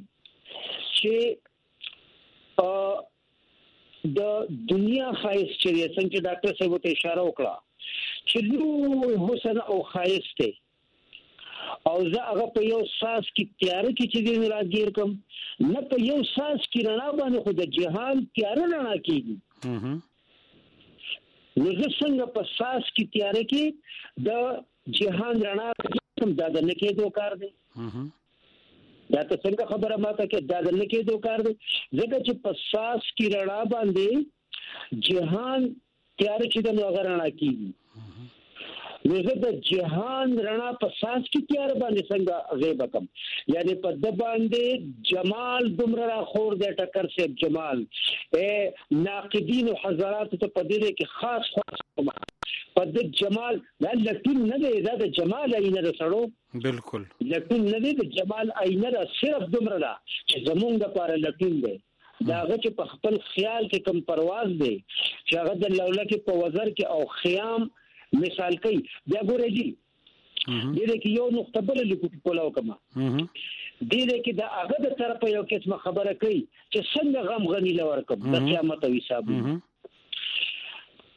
چې د دنیا خایس چې څنګه ډاکټر صاحب ته اشاره وکړه چې لوی حسن او خایس ته او زه هغه په یو ساس کې تیار کې چې دې راګیر کوم نه په یو ساس کې رڼا باندې خو د جهان تیار رڼا کیږي نو زه څنګه په ساس کې تیار کې د جهان رڼا کوم دا د نکې دوکار دی دا ته څنګه خبره ماته کې دا د نکې دوکار دی ځکه چې په ساس کې رڼا باندې جهان تیار کې د نو رڼا کیږي نو زه د جهان رڼا په ساس کې تیار باندې څنګه غیب کم یعنی په د باندې جمال دومره را خور د ټکر سیب جمال ناقدین او حضرات ته په دې کې خاص په د جمال دا لټون نه دی دا د جمال اینه ده سړو بالکل لټون نه دی د جمال اینه ده صرف دومره ده چې زمونږ لپاره لټون دی دا هغه چې په خپل خیال کې کم پرواز دی چې هغه د لولکه په وزر کې او خیام مثال کوي بیا ګورې دي دې کې یو نقطه بل لیکو کولاو کما دې کې دا هغه د طرف یو قسمه خبره کوي چې څنګه غم غنی لور کوم د قیامت او حساب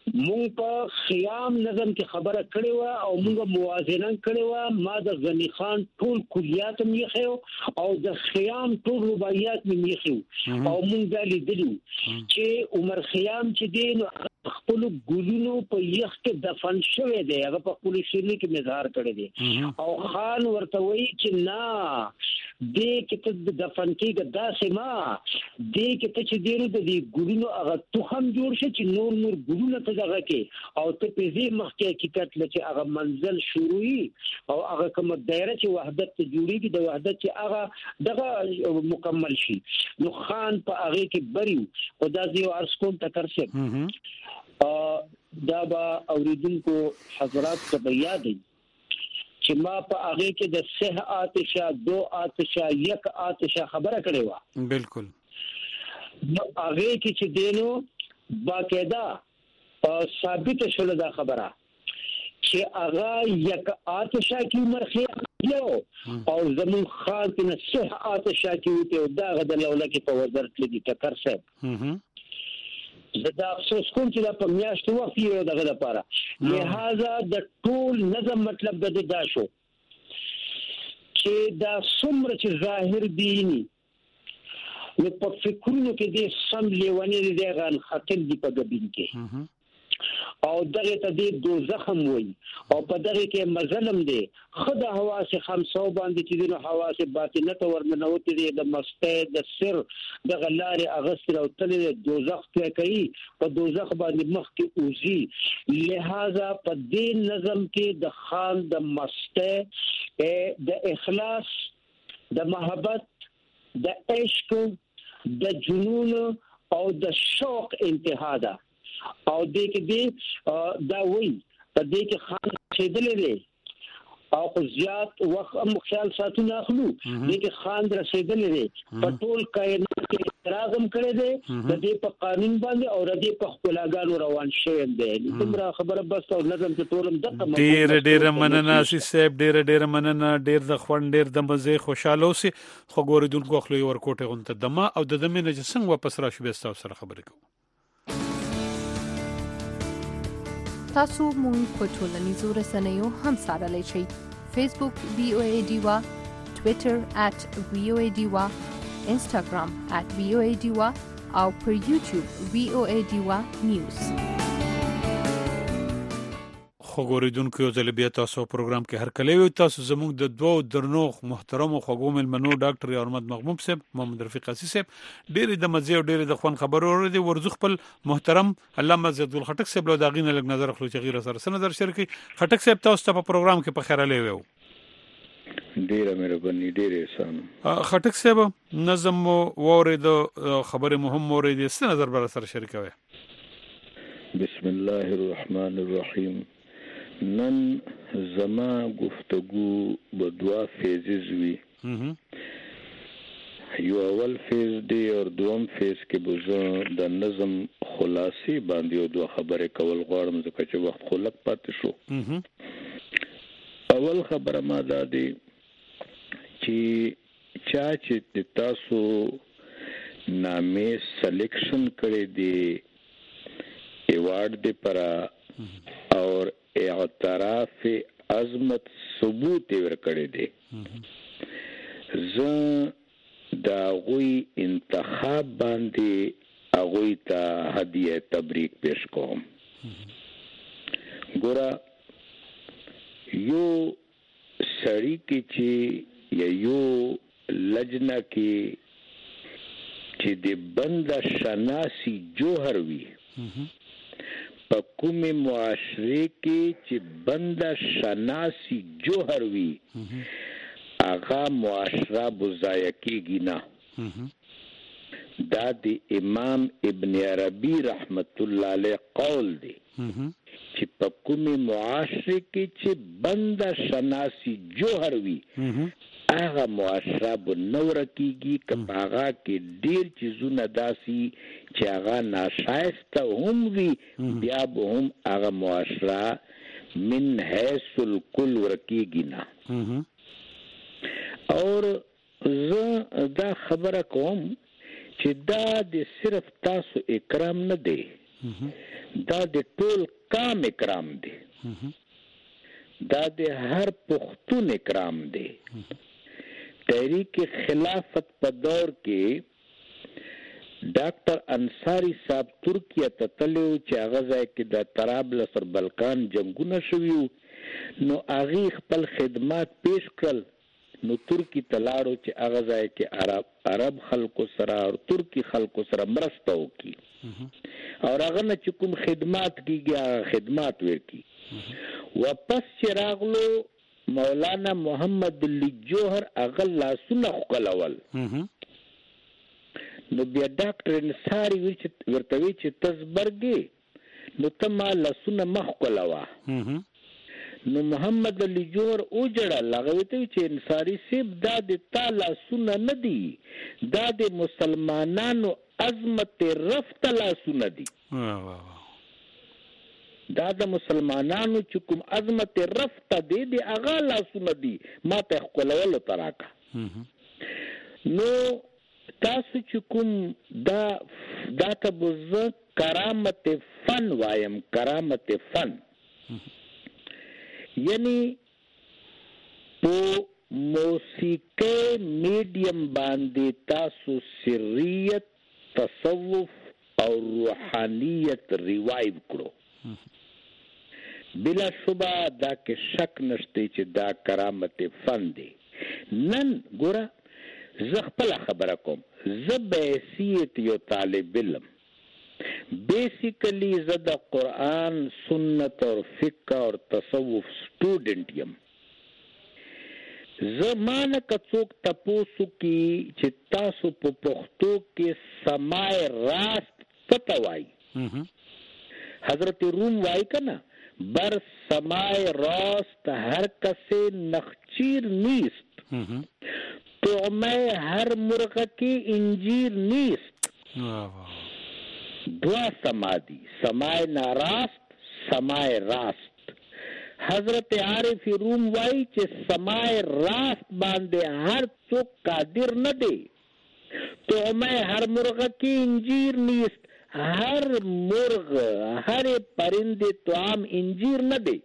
مونږ په خیام نظم کې خبره کړې و او مونږ موازنه کړې و. ما د غنی خان ټول کلیات مې خو او د خیام ټول رباعیات مې خو او مونږ دا لیدلو چې عمر خیام چې دین خپل ګلونو په یخ کې دفن شوی دی. هغه په خپل شیرنی کې مزار کړی دی او خان ورته وایي چې نه دې کې ته دفن کېږه داسې ما دې کې ته چې دیرو د دې ګلونو هغه تخم جوړ شي چې نور ګلونه ته دغه کې او ته په دې مخکې حقیقت لچې هغه منزل شروعي او هغه کوم دایره چې وحدت ته جوړیږي د وحدت چې هغه دغه مکمل شي. نو خان په هغه کې بریو او دا یو عرض کوم تکر شه دا با اوریدونکو حضرات ته یاد دي چې ما په هغه کې د سه آتشا دو آتشا یک آتشا خبره کړې و. بالکل هغه کې چې دینو باقاعده ثابت شول دا خبره چې هغه یک آتشا کې عمر خیام یو او زمون خان کې سه آتشا کې وته دا غد لوله کې په وزارت کې ټکر صاحب زدا افسوس کوم چې دا په میاشتو وخت یو دغه لپاره لہذا د ټول نظم مطلب د دا شو چې دا څومره چې ظاهر دیني نو په فکرونو کې د سم لیونی دی غن خطر دی په دبین کې او دغه ته د دوزخ هم وي او په دغه کې مظلم دی خدای حواس 500 باندې چې د حواس باطنه ته ورننوت دي د مسته د سر د غلاري اغسر او تل دوزخ ته کوي په دوزخ باندې مخ کې اوزي. لہذا په دې نظم کې د خان د مسته د اخلاص د محبت د عشق د جنون او د شوق انتها ده او دې کې دې دا وایي په دې کې خان رسیدلې دی او خو زیات وخت هم خیال ساتونه اخلو دې کې خان رسیدلې دی په ټول کائنات کې اعتراض هم کړی دی د دې په قانون باندې او د دې په خپلګانو روان شوی دی. تمره خبره بس او نظم ته ټولم دغه ډېر مننه سي صاحب ډېر مننه ډېر د خوند ډېر د مزه خوشاله اوسې خو ګوریدونکو خپل ورکوټه غونته دمه او د دمه نه څنګه واپس راشو به تاسو سره خبرې کوم. تاسو مونږ په ټولنیزو رسنیو هم سره شئ. فیسبوک VOA ډیوا، ټویټر @VOA ډیوا، انستګرام @VOA ډیوا او پر یوټیوب VOA ډیوا نیوز. خو ګوریدونکو یو ځل بیا تاسو پروګرام کې هر کله یو تاسو زموږ د دوه درنو محترم او خوږو ملمنو ډاکټر احمد مغموم صاحب محمد رفیق عزیز صاحب ډېر د مزه او ډېر د خوان خبرو ورته ورزو خپل محترم علامه عبدل خټک صاحب له داغینه لګ نظر خلو چې غیر سره نظر شریکي خټک صاحب تاسو ته په پروګرام کې په خیره لوي ډیره مهرباني ډیره احسان. خټک صاحب نظم وورید خبره مهم وورید څه نظر بر سره شریکوي. بسم الله الرحمن الرحیم. نن زما گفتگو به دوا فیزز وی. یو اول فیز دی او دوم فیز کې به د نظم خلاصي باندې او دوه خبره کول غواړم ځکه چې وخت خلق پاتې شو. اول خبره ما دا دی چې چا چې تاسو نامې سلیکشن کړی دی ایوارډ دی پر اور اعتراف عظمت ثبوت ورکړی دی ز دا غوی انتخاب باندې اغوی ته هدیه تبریک پیش کوم. ګورا یو سړی کې چې یو لجنه کې چې د بنده شناسی جوهر وي په کوم معاشره کې چې بنده شناسی جوهر وي هغه معاشره بزایا کېږي نه. دا د امام ابن عربی رحمت الله علیه قول دی چې په کوم معاشره کې چې بنده شناسی جوهر وي هغه معاشره به نور کېږي که په هغه کې ډېر چیزونه داسي چې هغه ناشایسته هم وي بیا به هم هغه معاشره من حیث الکل ورکېږي نه. اور زه دا خبره کوم چې دا د صرف تاسو اکرام نه دی دا د ټول کام اکرام دی، دا د هر پښتون اکرام دی. تحریک خلافت په دور کې ډاکټر انصاری صاحب ترکیه ته تللی و چې هغه ځای کې د طرابلس او بلقان جنګونه شوي وو، نو هغې خپل خدمات پیش کړل. نو ترکی ته لاړو چې هغه ځای کې عرب خلکو سره او ترکی خلکو سره مرسته وکړي او هغه نه چې کوم خدمات کېږي هغه خدمات وکړي. واپس چې راغلو مولانا محمد علي جوهر هغه لاسونه ښکلول. نو بیا ډاکټر انصاری ورته وی چې تزبرګې نو ته ما لاسونه مخ ښکلوه. نو محمد علي جوهر وجړل، هغه ورته وی چې انصاري صاحب دا د تا لاسونه نه دي، دا د مسلمانانو عظمت رفته لاسونه دي. دا د مسلمانانو چې کوم عظمت رفته دی د هغه لاسونه دي، ما ته ښکلولو ته راکړه. نو تاسو چې کوم دا ته به زه کرامت فن وایم، کرامت فن یعنی په موسیقي میډیم باندې تاسو سریت، تصوف او روحانیت ریوایو کړو. بلا شبه دا کې شک نشته چې دا کرامت فن دی. نن ګوره زه خپله خبره کوم، زه بحیثیت یو طالب علم بیسیکلی زه د قرآن، سنت اور فقه اور تصوف سټوډنټ یم. زه مانه که څوک تپوسو کی چې تاسو په پښتو کې سمای راست څه ته وایي؟ حضرت روم وایي که نه، بر سمای راست هر کسی نخچیر نیست، طعمه هر مرغ کی انجیر نیست. دعا سمادی، سمای ناراست، سمای راست. حضرت عارف روم وائی چې سمای راست باندې هر څوک قادر نه دی، طعمه هر مرغ کی انجیر نیست، هر مرغ هر پرنده طعام انجیر نه دی.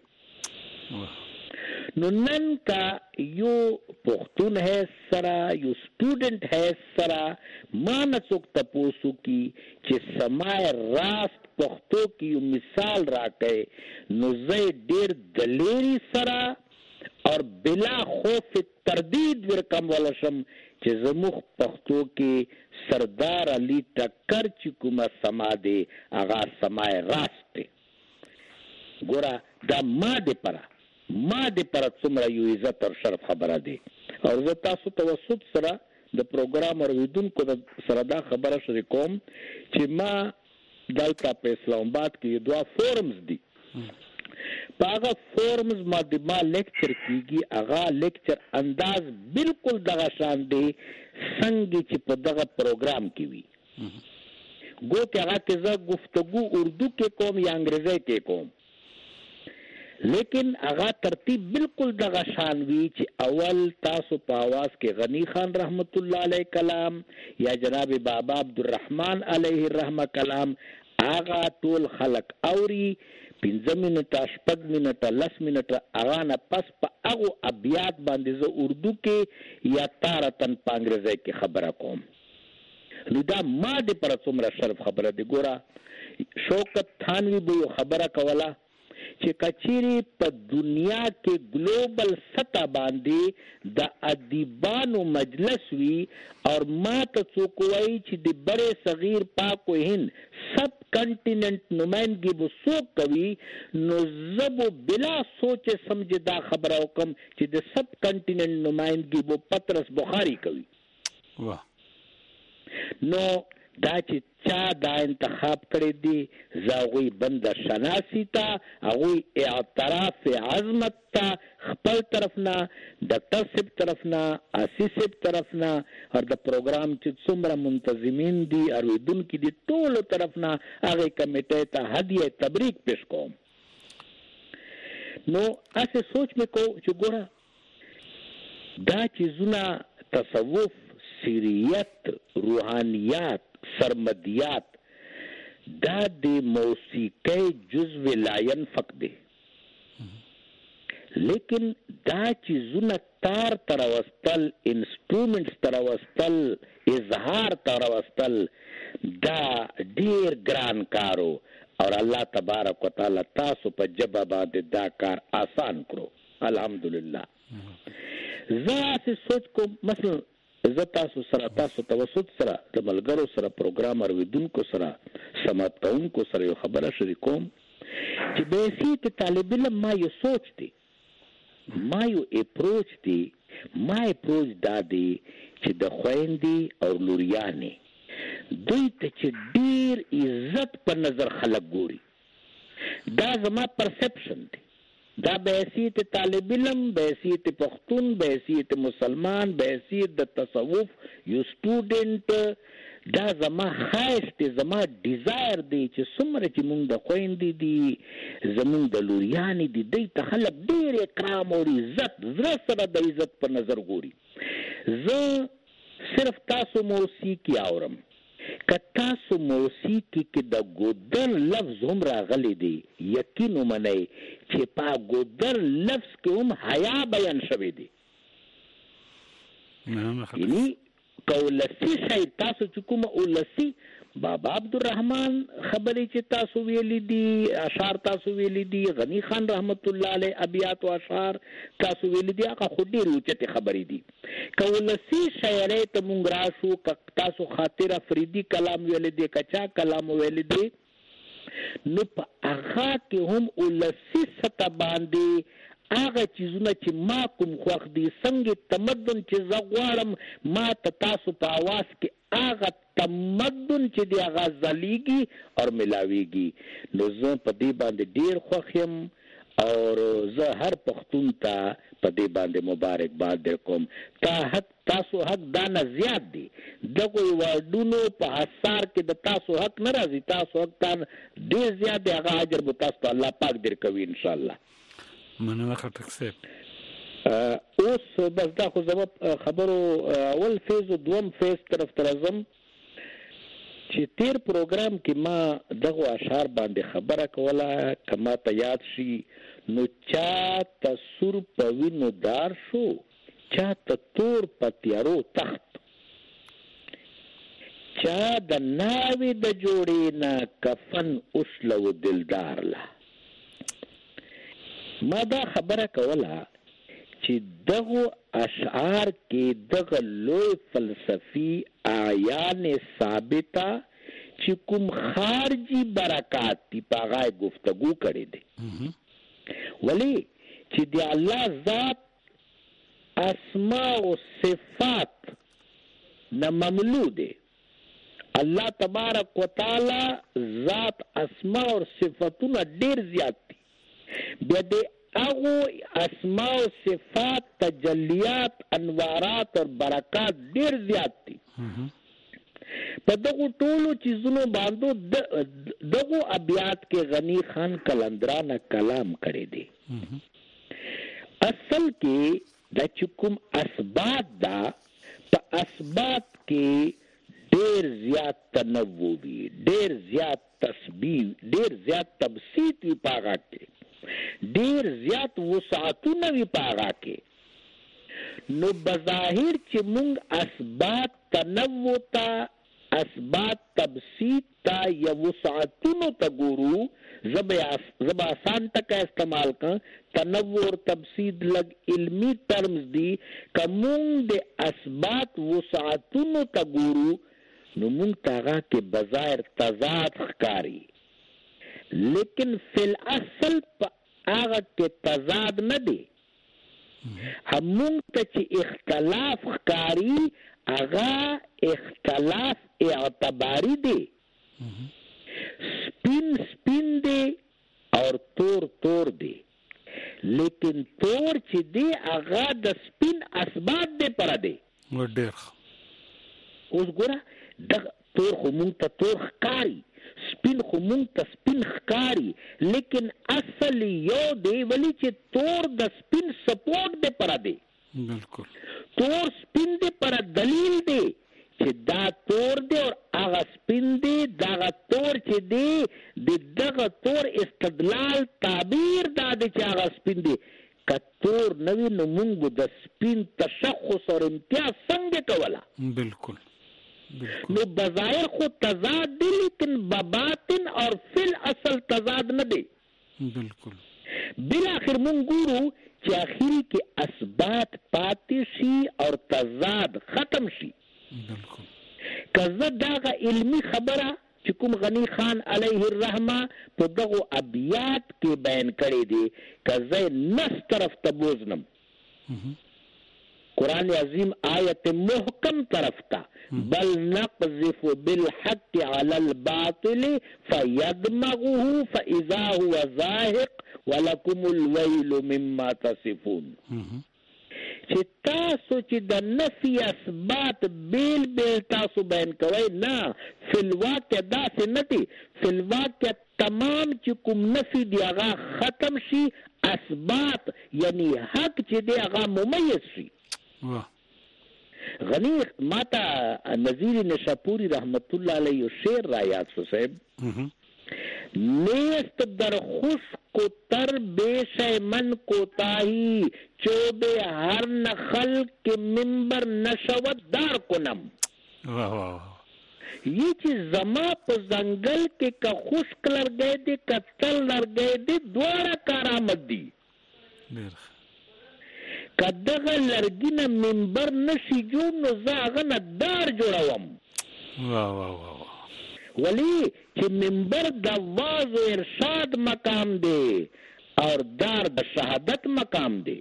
نو نن کا یو پښتون ہے سره، یو سټوډنټ ہے سره ما نه څوک تپوسو کی چې سمای راست پښتو کی یو مثال راکړي، نو زه ډیر دلیری سره اور بلا خوف تردید ورکم ولشم چې زموږ پښتو کې سردار علي ټکر چې کومه سما دی هغه سمای راست دی. ګوره دا ما د پر څومره یو عزت او شرف خبره دی. او زه تاسو توسط سره د پروګرام اوریدونکو سره دا خبره شریکوم چې ما دلته په اسلام آباد کې دوه فورمز دي. په هغه فورمز ما لیکچر کیږي، هغه لیکچر انداز بالکل دغه شان دی څنګه چې په دغه پروګرام کې وي. گو کہ هغه کې زه گفتگو اردو کې کوم یا انګریزي کې کوم، لیکن هغه ترتیب بالکل دغه شان وی چې اول تاسو په आवाज کې غنی خان رحمت الله علیه کلام یا جناب بابا عبدالرحمن علیه الرحمه کلام هغه ټول خلق اوري 15 منټه 10 منټه 10 منټه هغه نه پس په هغه ابیات باندې زه اردو کې یا تارتن په انګریزي کې خبره کوم. نو دا ما د پر څومره شرف خبره دی. ګوره شوکت تھانوی به خبره کوله چې کچيري په دنیا کې ګلوبل سطح باندې د ادیبانو مجلس وی اور ما ته څوک وایي چې د بره صغیر پاک و هند سب کنټیننټ نمائندګي به څوک کوي، نو زبو بلا سوچ سمجھ دا خبره وکم چې د سب کنټیننټ نمائندګي به پطرس بخاری کوي. نو دا چې چا دا انتخاب کړی دی زاغوی بند شناسی تا هغوی اعتراف عظمت تا خپل طرفنا ډاکټر صاحب طرفنا آسی صاحب طرفنا اور د پروګرام چې څومره منتظمین دي اوریدونکي دي ټولو طرفنا هغه کمیټې ته هدیه تبریک پیش کوم. نو اسه سوچ مې کو چې ګوره دا چیزونه تصوف، سیریت، روحانیات، سرمدیات دا د موسیقۍ جزو لا ينفق دی، لیکن دا چیزونه تار تر وستل، انسټرومنټس تر وستل، اظهار تر وستل، دا ډیر ګران کارو اور الله تبارک وتعالى تاسو په جبه باندې دا کار آسان کړو. الحمدلله. زه سوچ کوم مثلا زه تاسو توسط سره د ملګرو سره پروګرام اوریدونکو سره سماعت کوونکو سره یو خبره شریکوم چې بیسیت طالب علم ما یو سوچ دی، ما یو اپروچ دی، ما اپروچ دا دی چې د خويندې او لوریانې دوی ته چې ډیر عزت په نظر خلک ګوري، دا زما پرسپشن دی. دا بحیثیت طالب علم، بحیثیت پښتون، بحیثیت مسلمان، بحیثیت د تصوف یو سټوډنټ، دا زما خواهش دی، زما ډیزایر دی چې څومره چې مونږ د خویندې دي، زمونږ د لوریانې دي، دوی ته خلک ډیر اکرام او عزت زړه سره د عزت په نظر ګوري. زه صرف تاسو موسیقي اورم، که تاسو موسیقي کې د ګودر لفظ هم راغلی دی، یقین ومنئ چې په ګودر لفظ کې هم حیا بیان شوی دی. یعنی که ولسي شی تاسو چې کومه ولسي بابا عبدالرحمن خبرې چې تاسو ویلي دي، اشعار تاسو ویلي دي، غنی خان رحمت الله علیه ابیات او اشعار تاسو ویلي دي، هغه خو ډېرې اوچتې خبرې دي. که ولسي شاعرۍ ته مونږ راشو، که تاسو خاطر افریدي کلام ویلی دی، که چا کلام ویلی دی، نو په هغه کې هم ولسي سطح باندې هغه چیزونه چې ما کوم خوښ دي، څنګه تمدن چې زه غواړم ما ته تاسو په اواز کې هغه تمدن چې دی هغه ځلیږي او ملاویږي. نو زه په دې باندې ډیر خوښ یم او زه هر پښتون ته په دې باندې مبارکباد درکوم. تاسو حق دانه زیات دی، دغه وادونو په حصار کې د تاسو حق نه راځي، تاسو حق ته ډیر زیات دی، هغه اجر به تاسو ته الله پاک درکوي ان شاء الله. مننه خټک صاحب. اوس بس دا خو زما خبرو اول فیز او دوم فیز طرف ته راځم چې تیر پروګرام کې ما دغه اشعار باندې خبره کوله، که ما ته یاد شي نو چا ته سور په وینو دار شو، چا ته تور په تیارو تخت، چا د ناوې د جوړې نه کفن اوسلو دلدار له. ما دا خبره کوله چې دغه اشعار کې دغه لوی فلسفي آیان ثابته چې کوم خارجي برکات دي په هغه گفتگو کړې دي، ولی چې د الله ذات اسماء او صفات نه مملو دي. الله تبارک وتعالی ذات اسماء او صفاتونه ډیر زیات دي، بیا د هغو اسماء او صفات تجلیات انوارات اور برکات ډیر زیات دي. په دغو ټولو چیزونو باندې دغو ابیات کې غنی خان کلندرانه کلام کړی دی. اصل کې د چکم اسباب دا په اسباب کې ډیر زیات تنوع وي، ډیر زیات تسبیح، ډیر زیات تبسیط وي، پاغه کې ډیر زیات وسعتونه وي پاغه کې. نو بظاهر چې مونږ اسباب تنوع ته، اسباب تبسیط تا یا وسعتونو تا گورو، زب آسان تک استعمال کن، تنوع اور تبسیط لگ علمی ٹرمز دی که مونگ دے اسباب وسعتونو تا گورو نو مونگ تاغا کے بظاہر تضاد خکاری، لیکن فی الاصل پا آغا کے تضاد نہ دے. ہم مونگ تا چی اختلاف خکاری آغا اختلاف اعتباری دے، سپین سپین دے اور تور تور دے، لیکن تور چی دے آغا دا سپین اسباب دے پرا دے. اوس گورا دا تور خو مونگ تا تور خکاری، سپین خو مونگ تا سپین خکاری، لیکن اصل یو دے ولی چی تور دا سپین سپورٹ دے پرا دے. بالکل تور سپین دے پر دلیل دے چې دا تور دے اور آغا سپین دے، دا آغا تور تور چې دی د دغه تور استدلال تعبیر دا دی چې هغه سپین دی. که تور نوی نو مونږ د سپین تشخص اور امتیاز څنګه کوله؟ بالکل نو بظاهر خو تضاد دی لیکن بباطن اور فی الاصل تضاد نه دی. بالکل بالاخر مونږ ګورو چې اخیری کې اثبات پاتې شي اور تضاد ختم شي. بالکل که زه دغه علمي خبره چې کوم غنی خان علیه الرحمه په دغو ابیات کې بیان کړی دی که زه نس طرف ته بوزنم قرآن عظیم آیت محکم طرف ته بل نقذف بالحق على الباطل فيدمغه فإذا هو زاهق ولكم الويل مما تصفون. چې تاسو چې د نفي اثبات بیل بیل تاسو بیان کوئ نه فی الواقع داسې نه دي. فی الواقع تمام چې کوم نفي دی هغه ختم شي، اثبات یعنی حق چې دی هغه ممیز شي. غنی ماته نظیر نشاپوری رحمت الله علیه شعر را یاد شو صاحب، نیست در خشک و تر بیش من کوتاهی چوب هر نخل که منبر نشود دار کنم. یہ چې زما په ځنګل کې که خشک لرګی دی که تل لرګی دی دواړه کارآمد دي. که دغه لرګي نه منبر نشي جوړ نو زه هغه نه دار جوړوم. ولی چې منبر د واز و ارشاد مقام دی اور دار د شهادت مقام دی.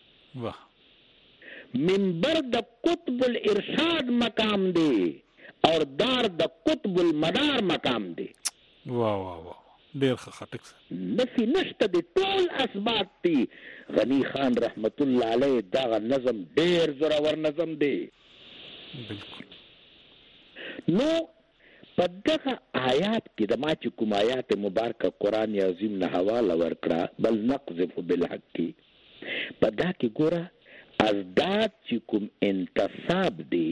منبر د قطب الارشاد مقام دی اور دار د قطب المدار مقام دی. ډیر خټک نفي نشته دی، ټول اثبات دي. غنی خان رحمت الله علیه دا نظم ډیر زورور نظم دی. نو په دغه آیات کې د ما چې کوم آیات مبارکه قرآن عظیم نه حواله ورکړه بل نقذف بالحق کې، په دا کې ګوره ازداد چې کوم انتصاب دی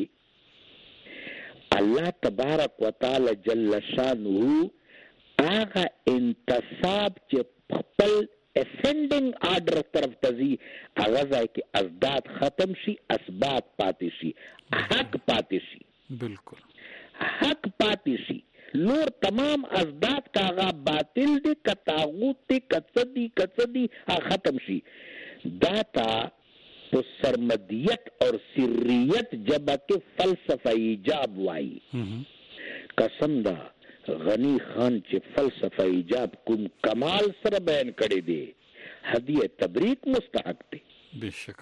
الله تبارک وتعالی جل شانه هغه انتصاب چې خپل اسندنگ آرڈر طرف تزی هغه ځای کې ازداد ختم شي، اثبات پاتې شي، حق پاتې شي. بالکل حق پاتې شي. نور تمام ازداد کا هغه باطل دی که طاغوت دی که څه دی که څه دی هغه ختم شي. دا تا په سرمدیت اور سریت جبه کې فلسفه ایجاب وایي. قسم ده غنی خان چې فلسفه ایجاب کوم کمال سره بیان کړی دی هدیه تبریک مستحق دی. بشک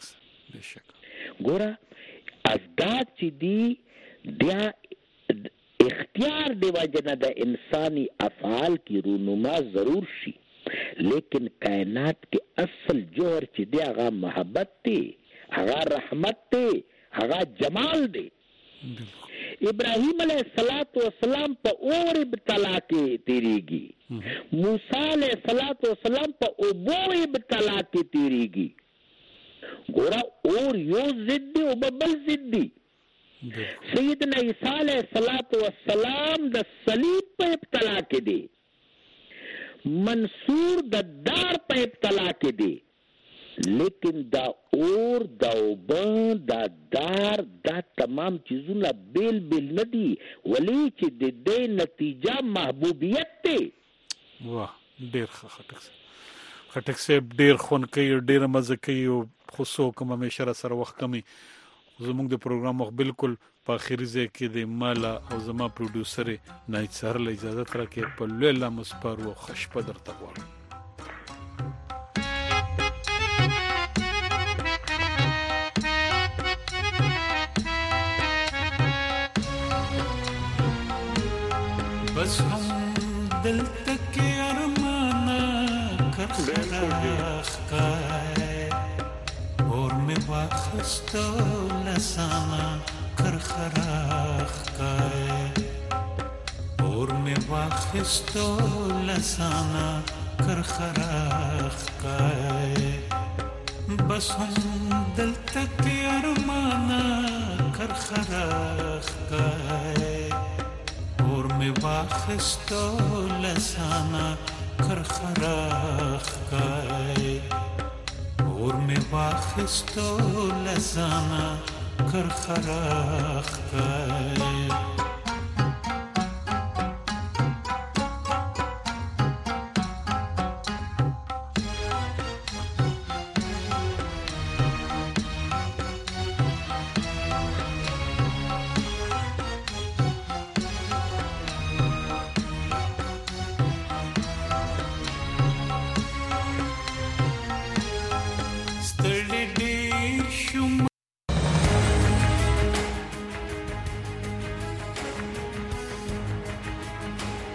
ګوره ازداد چې دی بیا اختیار دی وجنه د انسانی افعال کی رونما ضرور شي، لیکن کائنات کې اصل جوهر چې دی هغه محبت دی، هغه رحمت دی، هغه جمال دی. ابراہیم علیہ الصلوۃ والسلام په اور ابتلا کې تیریږي، موسی علیہ الصلوۃ والسلام په اوبو ابتلا کې تیریږي. ګوره اور یو ضد دی او بل ضد دی. سیدنا عیسی علیہ الصلوۃ والسلام د صلیب په ابتلا کې دی، منصور د دار په ابتلا کې دی. لیکن دا اور دا اوبه دا دار دا تمام چیزونه بیل بیل نه دي، ولی چې د دې نتیجه محبوبیت دی. ډیر خټک صاحب ډیر خون کوي، ډیر مزه کوي، خو څو کوم همیشه سره وخت کمی. زموږ د پروګرام وخت بالکل په اخري ځای کې د مالا او زما پروډوسر نایت سهر له اجازه راکړي په لوی الله مسپارو خشپه درته غواړم. بس هم دلته کې ارمانه کرخراخ کای اور می واخستو لسانا کرخراخ کای اور می واخستو لسانا کرخراخ کای بس هم دلته کې ارمانه کرخراخ کای اور می واخستو لسانا کرخراخ کای اور می واخستو لسانا کرخراخ کای